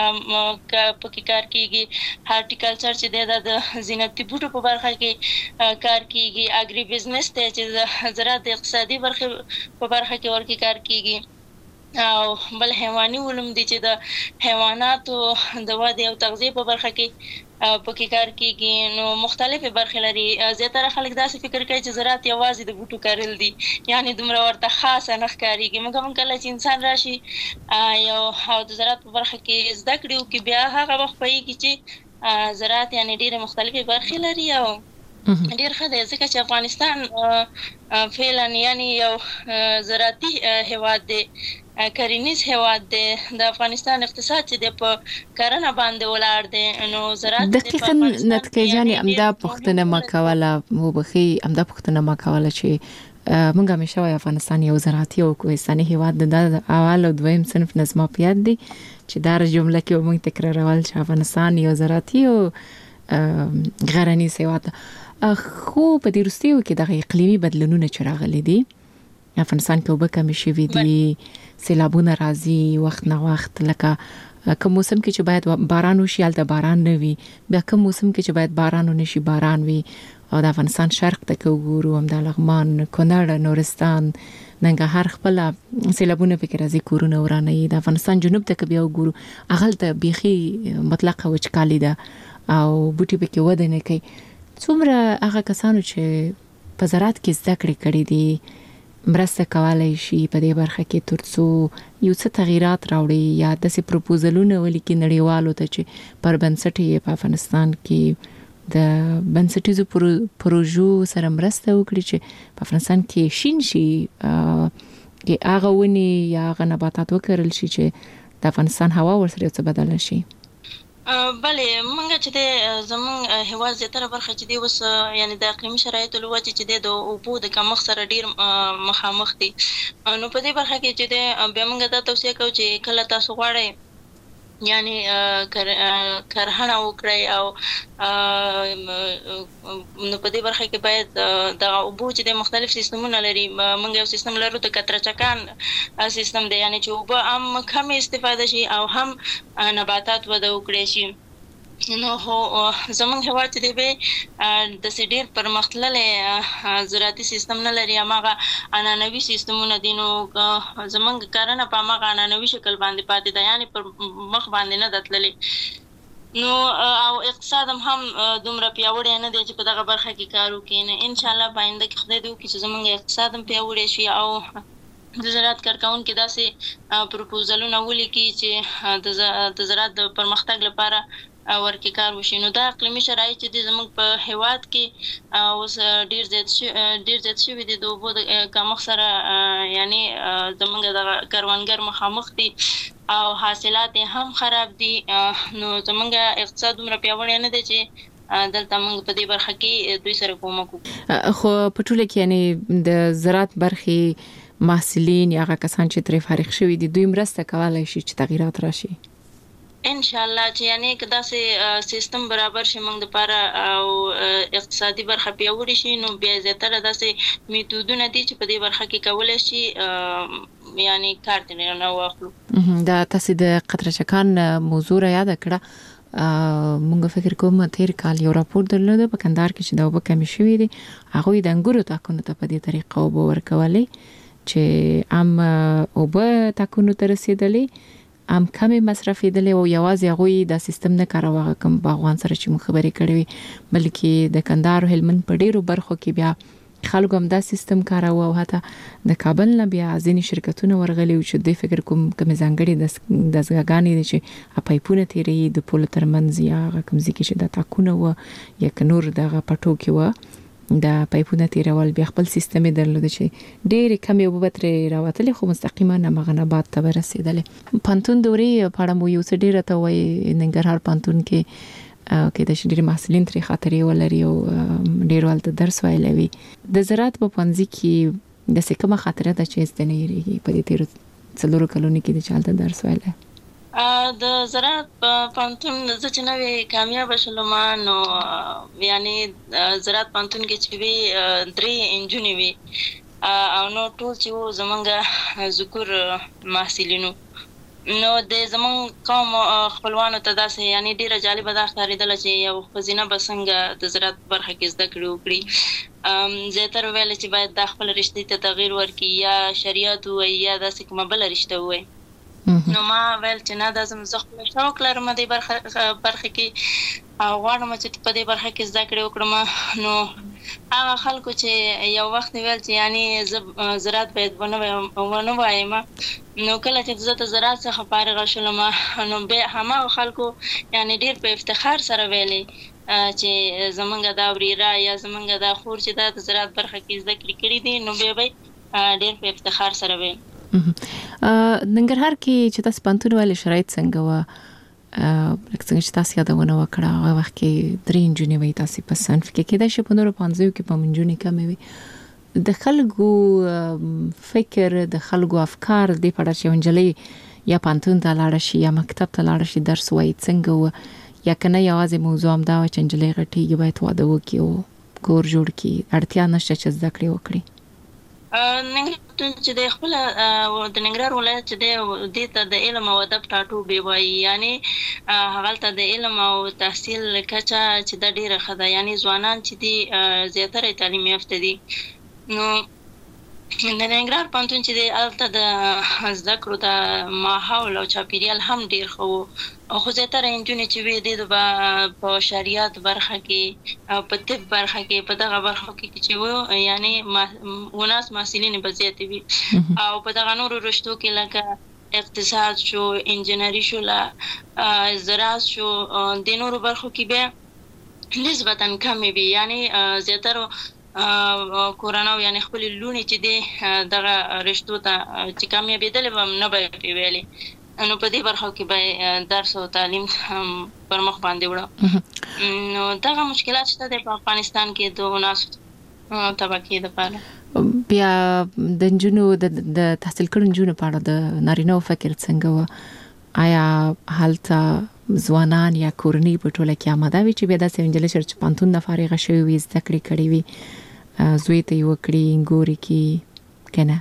پکې کار کیږي هارټیکلچر چې د زینتي بوټو په برخه کې کار کیږي اګری بزنس ته چې زراعت اقتصادي برخه په برخه کې ورکی کار کیږي او بل حیواني علوم دي چې د حیواناتو د وده او تغذیه په برخه کې پکې کار کیږي نو مختلفه برخې لري زیاتره خلک داسې فکر کوي چې زراعت یوازې د بوټو کارل دي یعنی دومره ورته خاصه نه ښکاریږي موږ کله چې انسان راشي یو د زراعت په برخه کې زده کړو کې بیا هغه وخت پېږي چې زراعت یعنی ډېر مختلفه برخې لري او ډېر ښه دی ځکه چې افغانستان فعلا یعنی یو زراعتي هیواد دی کرنیز هیواد دی د افغانستان اقتصاد چې د په کرنه باندې ولاړ دی نو زراعت دقیقاً نتکه جاني امدا پختنه ما کوله مو بخي امدا پختنه ما کوله چې موږ همیشه وای افغانستان یو زراعتي او کوهستاني هیواد د اول او دویم صنف نظم پیاد دی چې دا جمله کې موږ تکرارول چې افغانستان یو زراعتي او غرنیز هیواد خو په دې وروستیو کې د اقلیمي بدلونونو چې راغلي دي افغانستان کې وبکه مشي وی دي سیلابونه راځي وخت نه وخت لکه کوم موسم کې چې باید باران وشي البته باران نه وي بیا کوم موسم کې چې باید باران ونشي باران وي او د افغانستان شرق ته وګورو هم د لغمان کونړ نورستان ننګرهار خپل سیلابونه فکر راځي کورونه ورانه د افغانستان جنوب ته بیا وګورو اغل ته بيخي مطلقه وچکالي ده او بوټي پکې وده نه کوي څومره هغه کسانو چې په زراعت کې زده کړې دي مرسته کولای شي په دې برخه کې ترڅو یو څه تغیرات راوړي یا د سي پروپوزلونه ولیکي نړیوالو ته چې پر بنسټ یې په افغانستان کې د بنسټیزو پروژو سره مرسته وکړي چې په افغانستان کې شین شي کې هغه ونی یا هغه نباتات وکړل شي چې د افغانستان هوا ورسره څه بدل شي بله موږ چې د زمون هیواد زیاتره برخه چې دی وس یعنی د اقلیمي شرایطو له وجې چې د اوبو د کمښت سره ډیر مخامخ دي نو په دې برخه کې چې د بیا موږ دا توصیه کوو چې کله تاسو غواړئ یعنی کرهڼه وکړئ او نو په دې برخه کې باید د اوبو چې د مختلف سیستمونه لري موږ یو سیستم لرو د کتره چکان سیستم دی یعنی چې اوبه هم کم استفاده شي او هم نباتات وده وکړي شي نو هو زمونږ هیواد چې دی به د سډیر پرمختللې زراعتي سیستم نه لري هغه انانوي سیستمونه دي نو زمونږ کارونه په هغه انانوي شکل باندې پاتې ده یعنی پر مخ باندې نه دتللې نو او اقتصاد هم دومره پیاوړی نه دی چې په دغه برخه کې کار وکړي نه ان شاء الله باندې کې خدای دې وکړي چې زمونږ اقتصاد هم پیاوړی شي او د زراعت کارکونکو داسې پروپوزلونه ولیکي چې د زراعت د پرمختګ لپاره ورکی کار وشي نو دا اقلیمي شرایط چې زموږ په هیواد کې اوس ډیر زیات شوي دي د اوبو د کمښت سره یعنی زموږ د کروندګر مخامخ دي او حاصلات هم خراب دي نو زموږ اقتصاد دومره پیاوړی نه دی چې دلته موږ په دې برخه کې دوی سره کومک وکړو خو په ټوله کې یعنی د زراعت برخې محصلین یا کسان چې ترې فارغ شوي دي دوی مرسته کولای شي چې تغیرات راشي ان شاء الله چې یعنی کدا سي سیستم برابر شي موږ لپاره او اقتصادي برخه پیاوړې شي نو بیا زیاتره داسې میتودونه دي چې په دې برخه کې کولای شي یعنی کار نه واخلو دا تاسو د قطره چکان موضوع را یاد کړه مونږ فکر کوم تیر کال یو راپور درلود په کندهار کې چې دا وب کمی شوې دي هغه د انګورو تاکونو ته په دې طریقه وب ورکولې چې او به تاکونو ته رسیدلې ام کمی مصرفېدلې او یوازې هغه د سیستم نه کاروه کوم باغوان سره چې مخ خبرې کړې بلکې د کندهار هلمند په ډیرو برخو کې بیا خلکو هم دا سیستم کاروه او حتی د کابل نه بیا ځینې شرکتونه ورغلي چې د فکر کوم ځانګړي د ځګانې دي چې پایپونه تیري د پول ترمنځ یا کوم ځکه چې د تاکونه و یا کنور دغه پټو کې و د پایپونه تیرول بیا خپل سیستم درلود چې ډېر کم یو بتر راوتلې خو مستقیما نمغنبات ته ورسېدلې پانتون دوري پاړه مو یو څه ډېر ته وای ننګرهار پانتون کې د شډیر محصلین ترې خاطرې ولري او ډېر ولته درس ویلوي د زراعت په پنځي کې د سکه خاطره د چیز د نه یریږي په دې تیر څلورو کلونو کې د چالت درس ویلای د زراعت پانتون د چنوي کامیاب شلم نو یعنی زراعت پانتون کې چې وی درې انجونی وی او نو ټول چې زمونږ ذکر محصلینو نو د زمون قوم خپلوانو ته داسې یعنی ډیره جالبه ده ښکارېدله چې یو خزینه بسنګ د زراعت برخه کې زده کړی زیاتره ویل چې باید د خپل رشتې ته تغییر ورکړي یا شریعت وي یا داسې کومه بل رشته وي نو ما ویل چې نه دا زه خپل شوق لرم د برخه کې او غواړم چې په دې برخه کې زده کړې وکړم نو هغه خلکو چې یو وخت ویل چې یعنی زراعت باید ونه وایم نو کله چې زه ته زراعت څخه فارغ شولم نو به هغه خلکو یعنی ډیر په افتخار سره ویلي چې زمونږ دا وریرا یا زمونږ دا خور چې د زراعت برخه کې زده کړې دي نو به ډیر په افتخار سره ویل ننګرهار کې چې تاسو پانتون والے شرایط څنګه و لکه څنګه چې تاسو یادونه وکړه هغه وخت کې درې انجونی وي تاسو په صنف کې د شپونو په 15 کې په منجونی کمې وي د خلکو فکر د خلکو افکار د پړه چې ونجلې یا پانتون ته لاړ شي یا مکتب ته لاړ شي درس وایي څنګه و یا کنه یوازې موضوع هم دا چې ونجلې غټي باید واده وکړي او کور جوړ کړي اړتیا نشته چې زده کړې وکړي ننګرهار چې د خپل د ننګرهار ولایت چې د علم او ادب ټاټوبې وایي یعنی هغه ته د علم او تحصیل کچه چې د ډیره خده یعنی ځوانان چې دي زیاتره تعلیم یافته دي نو د ننګرهار پانتون چې د الته د زده کړو د ماحول او چاپیریال هم ډیر خو خو زیاتره انجونې چې وي د په شریعت برخه کې په طب برخه کې په دغه برخه کې چې وو یعنی وناس محصلین به زیات وي او په دغه نورو رشتو کې لکه اقتصاد شو انجینری شو لا زراعت شو د نورو برخو کې به نسبتا کم وي یعنی زیاتره کورانو یعنی خپل لونی چې دی دغه رشتو ته چې کامیابېدل به نه به ویلي نو په دې برخه کې به درس او تعلیم پر مخ باندې وړه نو دغه مشکلات شته د افغانستان کې د وناس طبقې د پاره بیا د جنو د تحصیل کړو جنو په اړه د نارینه فکر څنګه و آیا حالت ځوانان یا کورنۍ په ټوله کې آماده وي چې بیا د سنجل شرچ پانتون د فارغ شوی وي زده کړې کړې وي زوی ته یو کړی ګوري کې کنه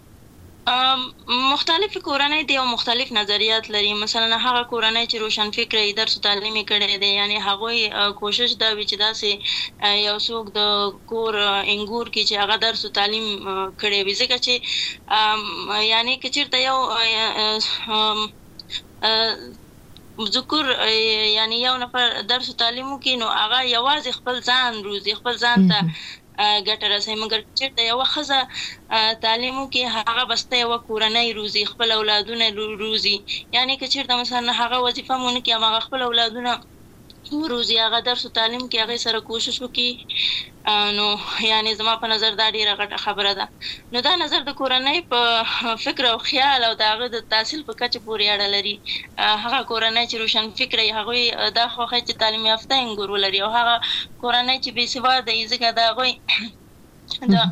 مختلف کورنۍ دي او مختلف نظریات لري مثلا هغه کورنۍ چې روشن فکر درس تعلیم کړي دي یعنی هغه کوشش دا وی چې داسې یو څوک د کور انګور کې چې هغه درس تعلیم کړي وي ځکه چې یعنی کچیرته یو ذکر یعنی یو نفر درس تعلیم کوي نو هغه یوازې خپل ځان روزي خپل ځان ته ګټه رسوي مګر چیرته یو خزه تعلیم کې هغه بسته یو کورنۍ روزي خپل اولادونه روزي یعنی که چیرته مثلا هغه وظیفه مونږ کې هغه خپل اولادونه روزي هغه درس تعلیم کې هغه سره کوشش وکي نو یعنی زما په نظر دا ډیره غټه خبره ده نو دا نظر د کورنۍ په فکر او خیال او دغه د تحصیل په کچه پورې اړه لري هغه کورنۍ چې روشن فکر هغه دا خوخه چې تعلیم یافته انګور ولري او هغه کورنۍ چې بې سواده یې ځکه دا غوي دا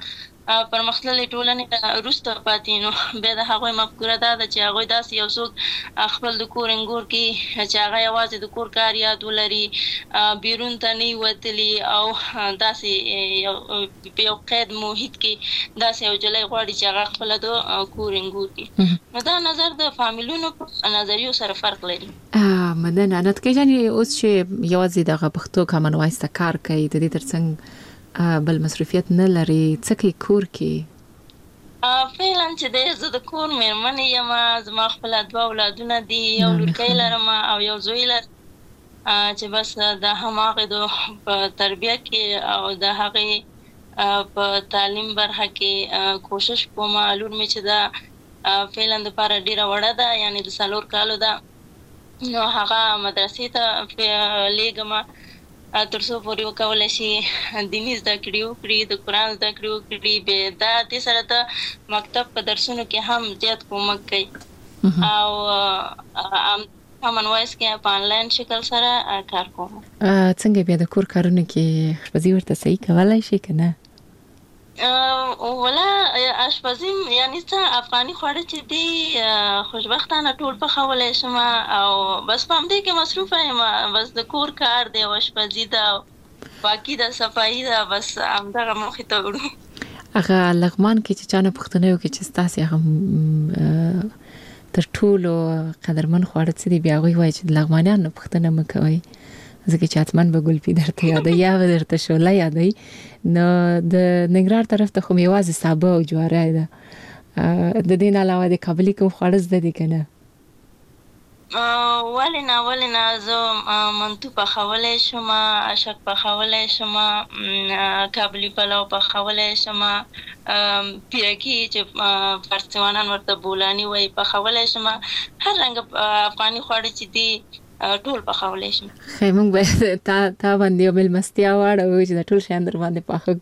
پرمختللې ټولنې وروسته پاتې نو بیا د هغوی مفکوره دا ده چې هغوی داسې یو څوک خپل د کور انګور کې چې هغه یوازې د کور کار یاد ولري بیرون ته نه وتلی او داسې په یو قید محیط کې داسې یو جلی غواړي چې هغه خپله د کور انګور کې نو دا نظر د فامیلونو په نظریو سره فرق لري. مننه. نتکه جانې اوس چې یوازې دغه پښتو کامن وایس ته کار کوي د دې ترڅنګ بل مصروفیت نه لري څه کوي کور کې؟ فعلا چې دی زه د کور مېرمن یم زما خپل 2 اولادونه دي یو لورکۍ لرم او یو زوی لرم چې بس د هماغې په تربیه کې او د هغې په تعلیم برخه کې کوشش کوم. لور مې چې دا فعلا د پاره ډیره وړه ده یعنی د 4 کالو ده نو هغه مدرسې ته لیږم تر څو پورې وکولی شي دیني زده کړې وکړي د قرآن زده کړې وکړي بیا دا دې سره د مکتب په درسونو کې هم زیات کومک کوي او کامن وایس کې په آنلاین شکل سره کار کوم. څنګه بیا د کور کارونو کې آشپزي ورته صحیح کولای شي که نه؟ ولا آشپزي یعنی څه افغاني خواړه چې دي خوشبختانه ټول پخولی شم او بس په همدې کې مصروفه یم بس د کور کار دی او آشپزي ده پاکي ده صفایي ده بس همدغه موخې ته وړو. هغه لغمان کې چې چا نه پوښتنه وکړي چې ستاسې هغه تر ټولو قدرمن خواړه څه دي بیا هغوی وایي چې د لغمانیانو نه پوښتنه مه کوئ ځکه چې حتماً به ګلپي درته یادوي یا به درته شوله یادوي. نو د ننګرهار طرف ته خو مې یوازې سابه او جواری ده د دې نه علاوه د کابلي کوم خواړه زده دي که نه؟ ولې نه زه منتو پخولی شم اشک پخولی شم کابلي پلو پخولی شم پیرکي چې فارسیوانان ورته بولاني وایي پخولی شم هر رنګه افغاني خواړه چې دي ټول پخولی شم. خیر موږ باید تا باندې یو مېلمستیا واړوو چې دا ټول شیان در باندې پاخه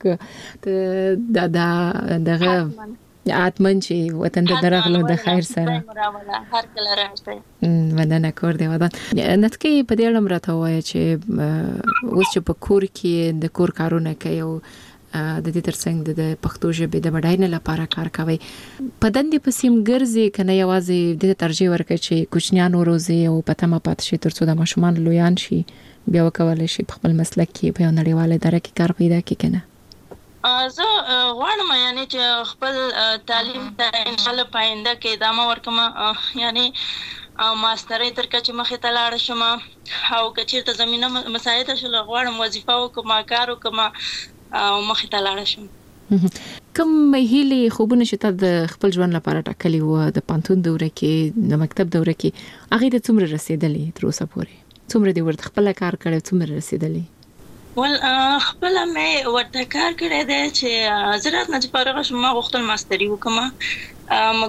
کړو دغه حتمن چې وطن ته درغلو د خیر سره هر کله راځي. مننه کور دی ودان. نتکه په دې اړه راته وایي چې اوس چې په کور کې د کور کارونه کوي او د دې ترڅنګ د پښتو ژبې د بډاینې لپاره کار کوي په دندې پسې ګرځي کنه یوازې د ترجیح ورکړي چې کوچنیان وروزي او پته ما پات شي ترڅو د ماشومان لویان شي بیا وکولای شي په خپل مسلک کې په نړیواله اداره کې کار پیدا کړي کنه؟ زه غواړم یعنی چې خپل تعلیم ته ان شاء الله پاینده کې ادامه ورکړم یعنی ماسترۍ تر کچې مخې ته لاړه شم او که چېرته زمینه مساعده شوله غواړم وظیفه وکړم کار وکړم او مخې ته لاړه شم. کوم هیلې خوبونه چې تا د خپل ژوند لپاره ټاکلي وه د پوهنتون دوره کې د مکتب دوره کې هغې ته څومره رسېدلې تر اوسه پورې څومره دې ورته خپله کار کړی څومره رسېدلې؟ خپله مې ورته کار کړی دی چې زه رات نه چې فارغه شم ما غوښتل ماستري وکړم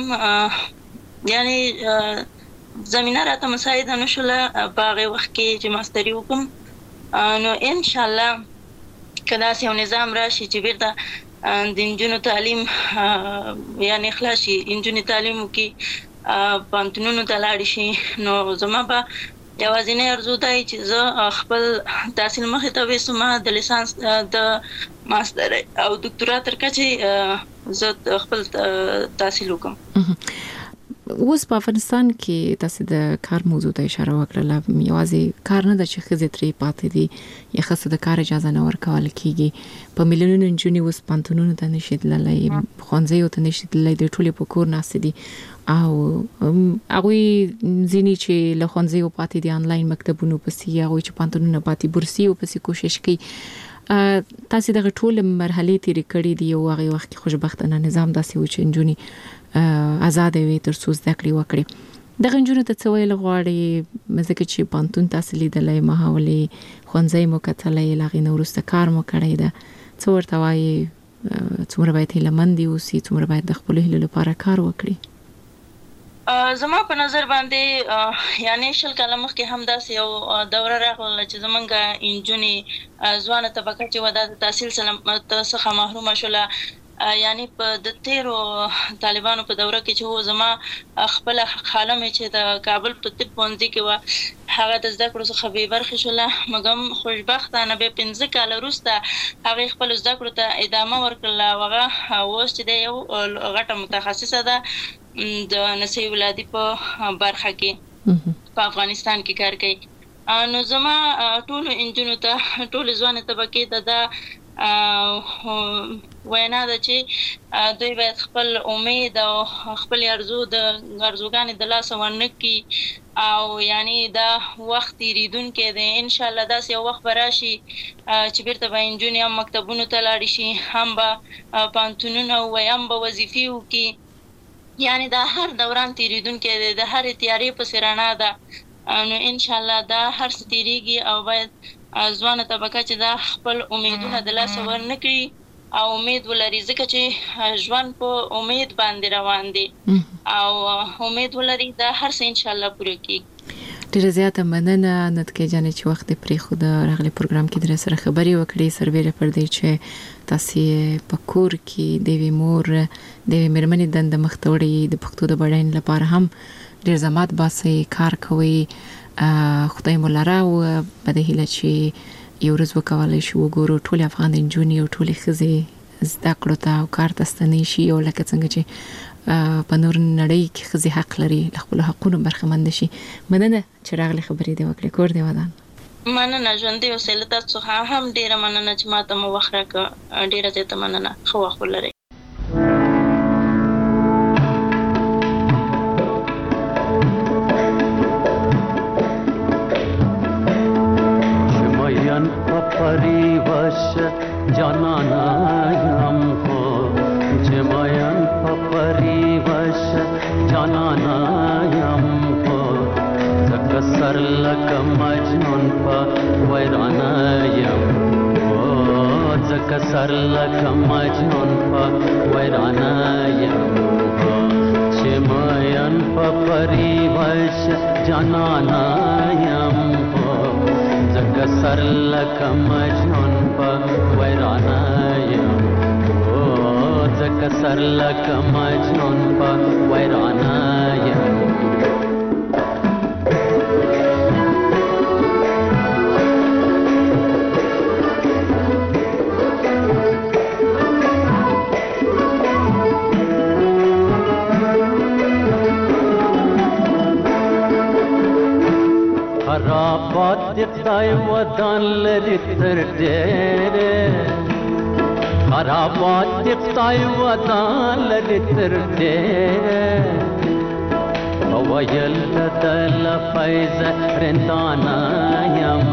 مګم یعنی زمینه راته مساعده نه شوله په هغې وخت کې چې ماستري وکړم نو انشاءالله که داسې یو نظام راشي چې بیرته د نجونو تعلیم یعنی خلاص شي نجونې تعلیم وکړي پوهنتونونو ته لاړې شي نو زما به یوازینی ارزو دی چې زه خپل تحصیل مخې ته ویسم د لیسانس د ماستر او دکتورا تر کچې زه خپل تحصیل وکړم. اوس په افغانستان کې تاسو د کار موضوع ته اشاره وکړه یوازې کار نه د چې ښځې ترې پاتې دي یا ښځو د کار اجازه نه ورکول کېږي په میلیونونو نجونې اوس پوهنتونونو ته نشي تللی ښوونځیو ته نشي تللی دوی ټولې په کور ناستې دي او هغوی ځینې چې له ښوونځیو پاتې دي آنلاین مکتبونو پسې هغوی چې پوهنتونونه پاتې بورسیو پسې کوشش کوي. تاسو دغه ټول مرحلې تیرې کړې دي او هغه وخت کې خوشبختانه نظام داسې و چې نجونې آزاد وي تر څو زده کړې وکړي. دغه نجونو ته څه ویل غواړي ځکه چې پوهنتون تاسو لیدلی مهاولې ښوونځی مو کتلی له هغې نه وروسته کار مو کړی ده څه ورته وایي څومره باید هیلهمندې اوسي څومره باید د خپلو هیلو لپاره کار وکړي؟ زما په نظر باندې یعنی 20 کاله مخکې هم داسې یو دوره راغله چې زمونږ نجونې ځوانه طبقه چې وه دا د تحصیل څخه محرومه شوله یعنی په د تیرو طالبانو په دوره کې چې و زما خپل خاله مې چې د کابل په طب پوهنځي کې و هغه د زده کړو څخه بې برخې شوله مګم خوشبختانه بیا 15 کاله وروسته هغې خپل زده کړو ته ادامه ورکړله او هغه اوس چې دی یو غټه متخصصه ده د نسي ولادي په برخه کې په افغانستان کې کار کوي. نو زما ټولو نجونو ته ټولې ځوانې طبقې ته دا وینا ده چې دوی باید خپل امید او خپل ارزوګانې د لاسه ورنه کړي او یعنی دا وخت تېرېدونکی دی. انشاءالله داسې یو وخت به راشي چې بیرته به نجونې هم مکتبونو ته لاړې شي، هم به پوهنتونونه ووایي، هم به وظیفې وکړي. یعنی دا هر دوران تېرېدونکی دی، د هرې تیارې پسې رڼا ده. نو انشاءالله دا هر څه تېرېږي او باید ځوانه طبقه چې دا خپل امیدونه د لاسه ورنه کړي او امید ولري، ځکه چې ژوند په امید باندې روان دی او امید ولري دا هر څه انشاءالله پوره کېږي. ډیره زیاته مننه نتکې جانې چې وخت پرې خو د راغلي پروګرام کې در سره خبرې وکړې سربېره پر دې چې تاسو په کور کې د وی مور د وی مرمنې دند مختوړي د پښتو د بډاین لپاره هم ډیر زحمت باسي کار کوي. خدای مولاره او بده هیله چې یو ورځ وکولای شو وګورو ټول افغان نجونې او ټول ښځې زده کړو ته او کار ته ستنې شي او لکه څنګه چې په نور نړۍ کې ښځې حق لري خپل حقونو برخمن شي. مننه چې راغلي خبرې دی وکړې. کور دی ودان. مننه ژوندې اوسېله تاسو هم ډیره مننه چې ماته مو وخت راکړ. ډیره زیاته مننه. ښه وخت ولرئ. جانانایم خو جمایم پپری وش جانانایم خو زکه سر لکه مجنون په ویرانایم خو زکه سر لکه مجنون په ویرانایم خو جمایم پپری وش جانانایم خو زکه سر لکه مجنون په ویرانایم او زکه سر لکه مجنون په ویرانایم. خرابات دی خدای ودان لري تر ډېره خرابات دی خدای ودان لري تر ډېره وویل دل فیض رندانا یم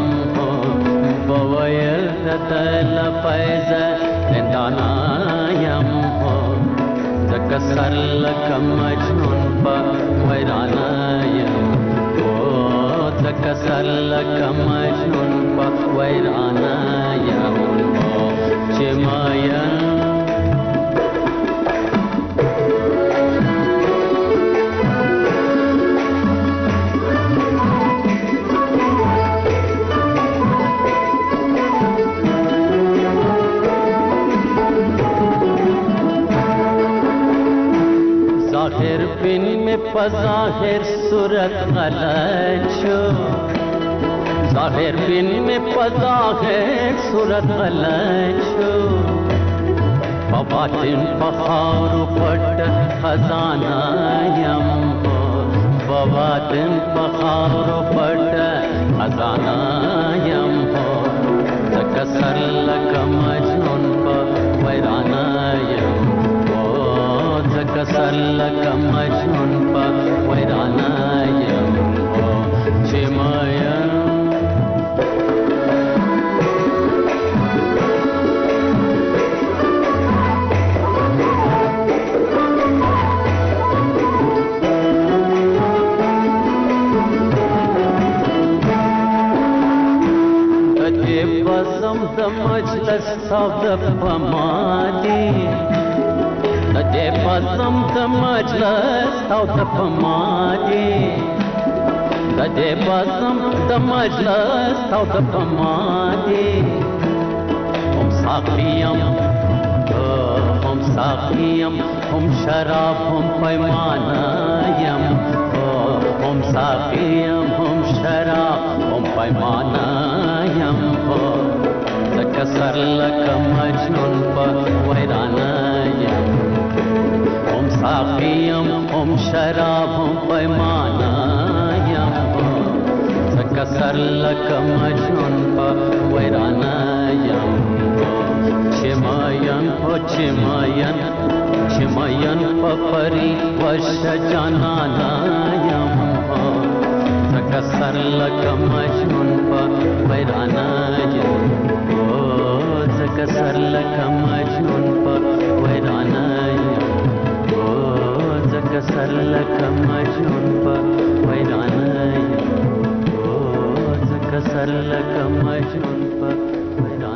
وویل دل فیض رندانا یم زکه سر لکه مجنون په ویرانا یم زکه سر لکه مجنون په ویرانا یم چې ماین ظاهر بن میں پظاہر صورت غلط شو ظاہر بن میں پظاہر صورت غلط شو بباطن بخار پٹ خزانہ یم بباطن بخار پٹ خزانہ یم زکه سر لکه مجنون په ویرانه یم زکه سر لکه مجنون په ویرانه یم چې مایم د دې بزم د مجلس او د پمادي د دې بزم د مجلس او د پمادي د دې بزم د مجلس او د پمادي هم ساقیم साखियम हम शराब हम पैमानायम हम साखियम हम शराब हम पैमानायम कसर लक मजनून पर वैरानायम हम साखियम हम शराब हम पैमानायम कसर लक मजनून पर वैरानायम चिमयन हो चिमयन चिमयन पपरी वश जनानायम कसर लक मजनून पर वैरानायम कसर लक मजनून पर वैरानायम कसर लक मजनून पर वैरानायम कसर लक मजनून पर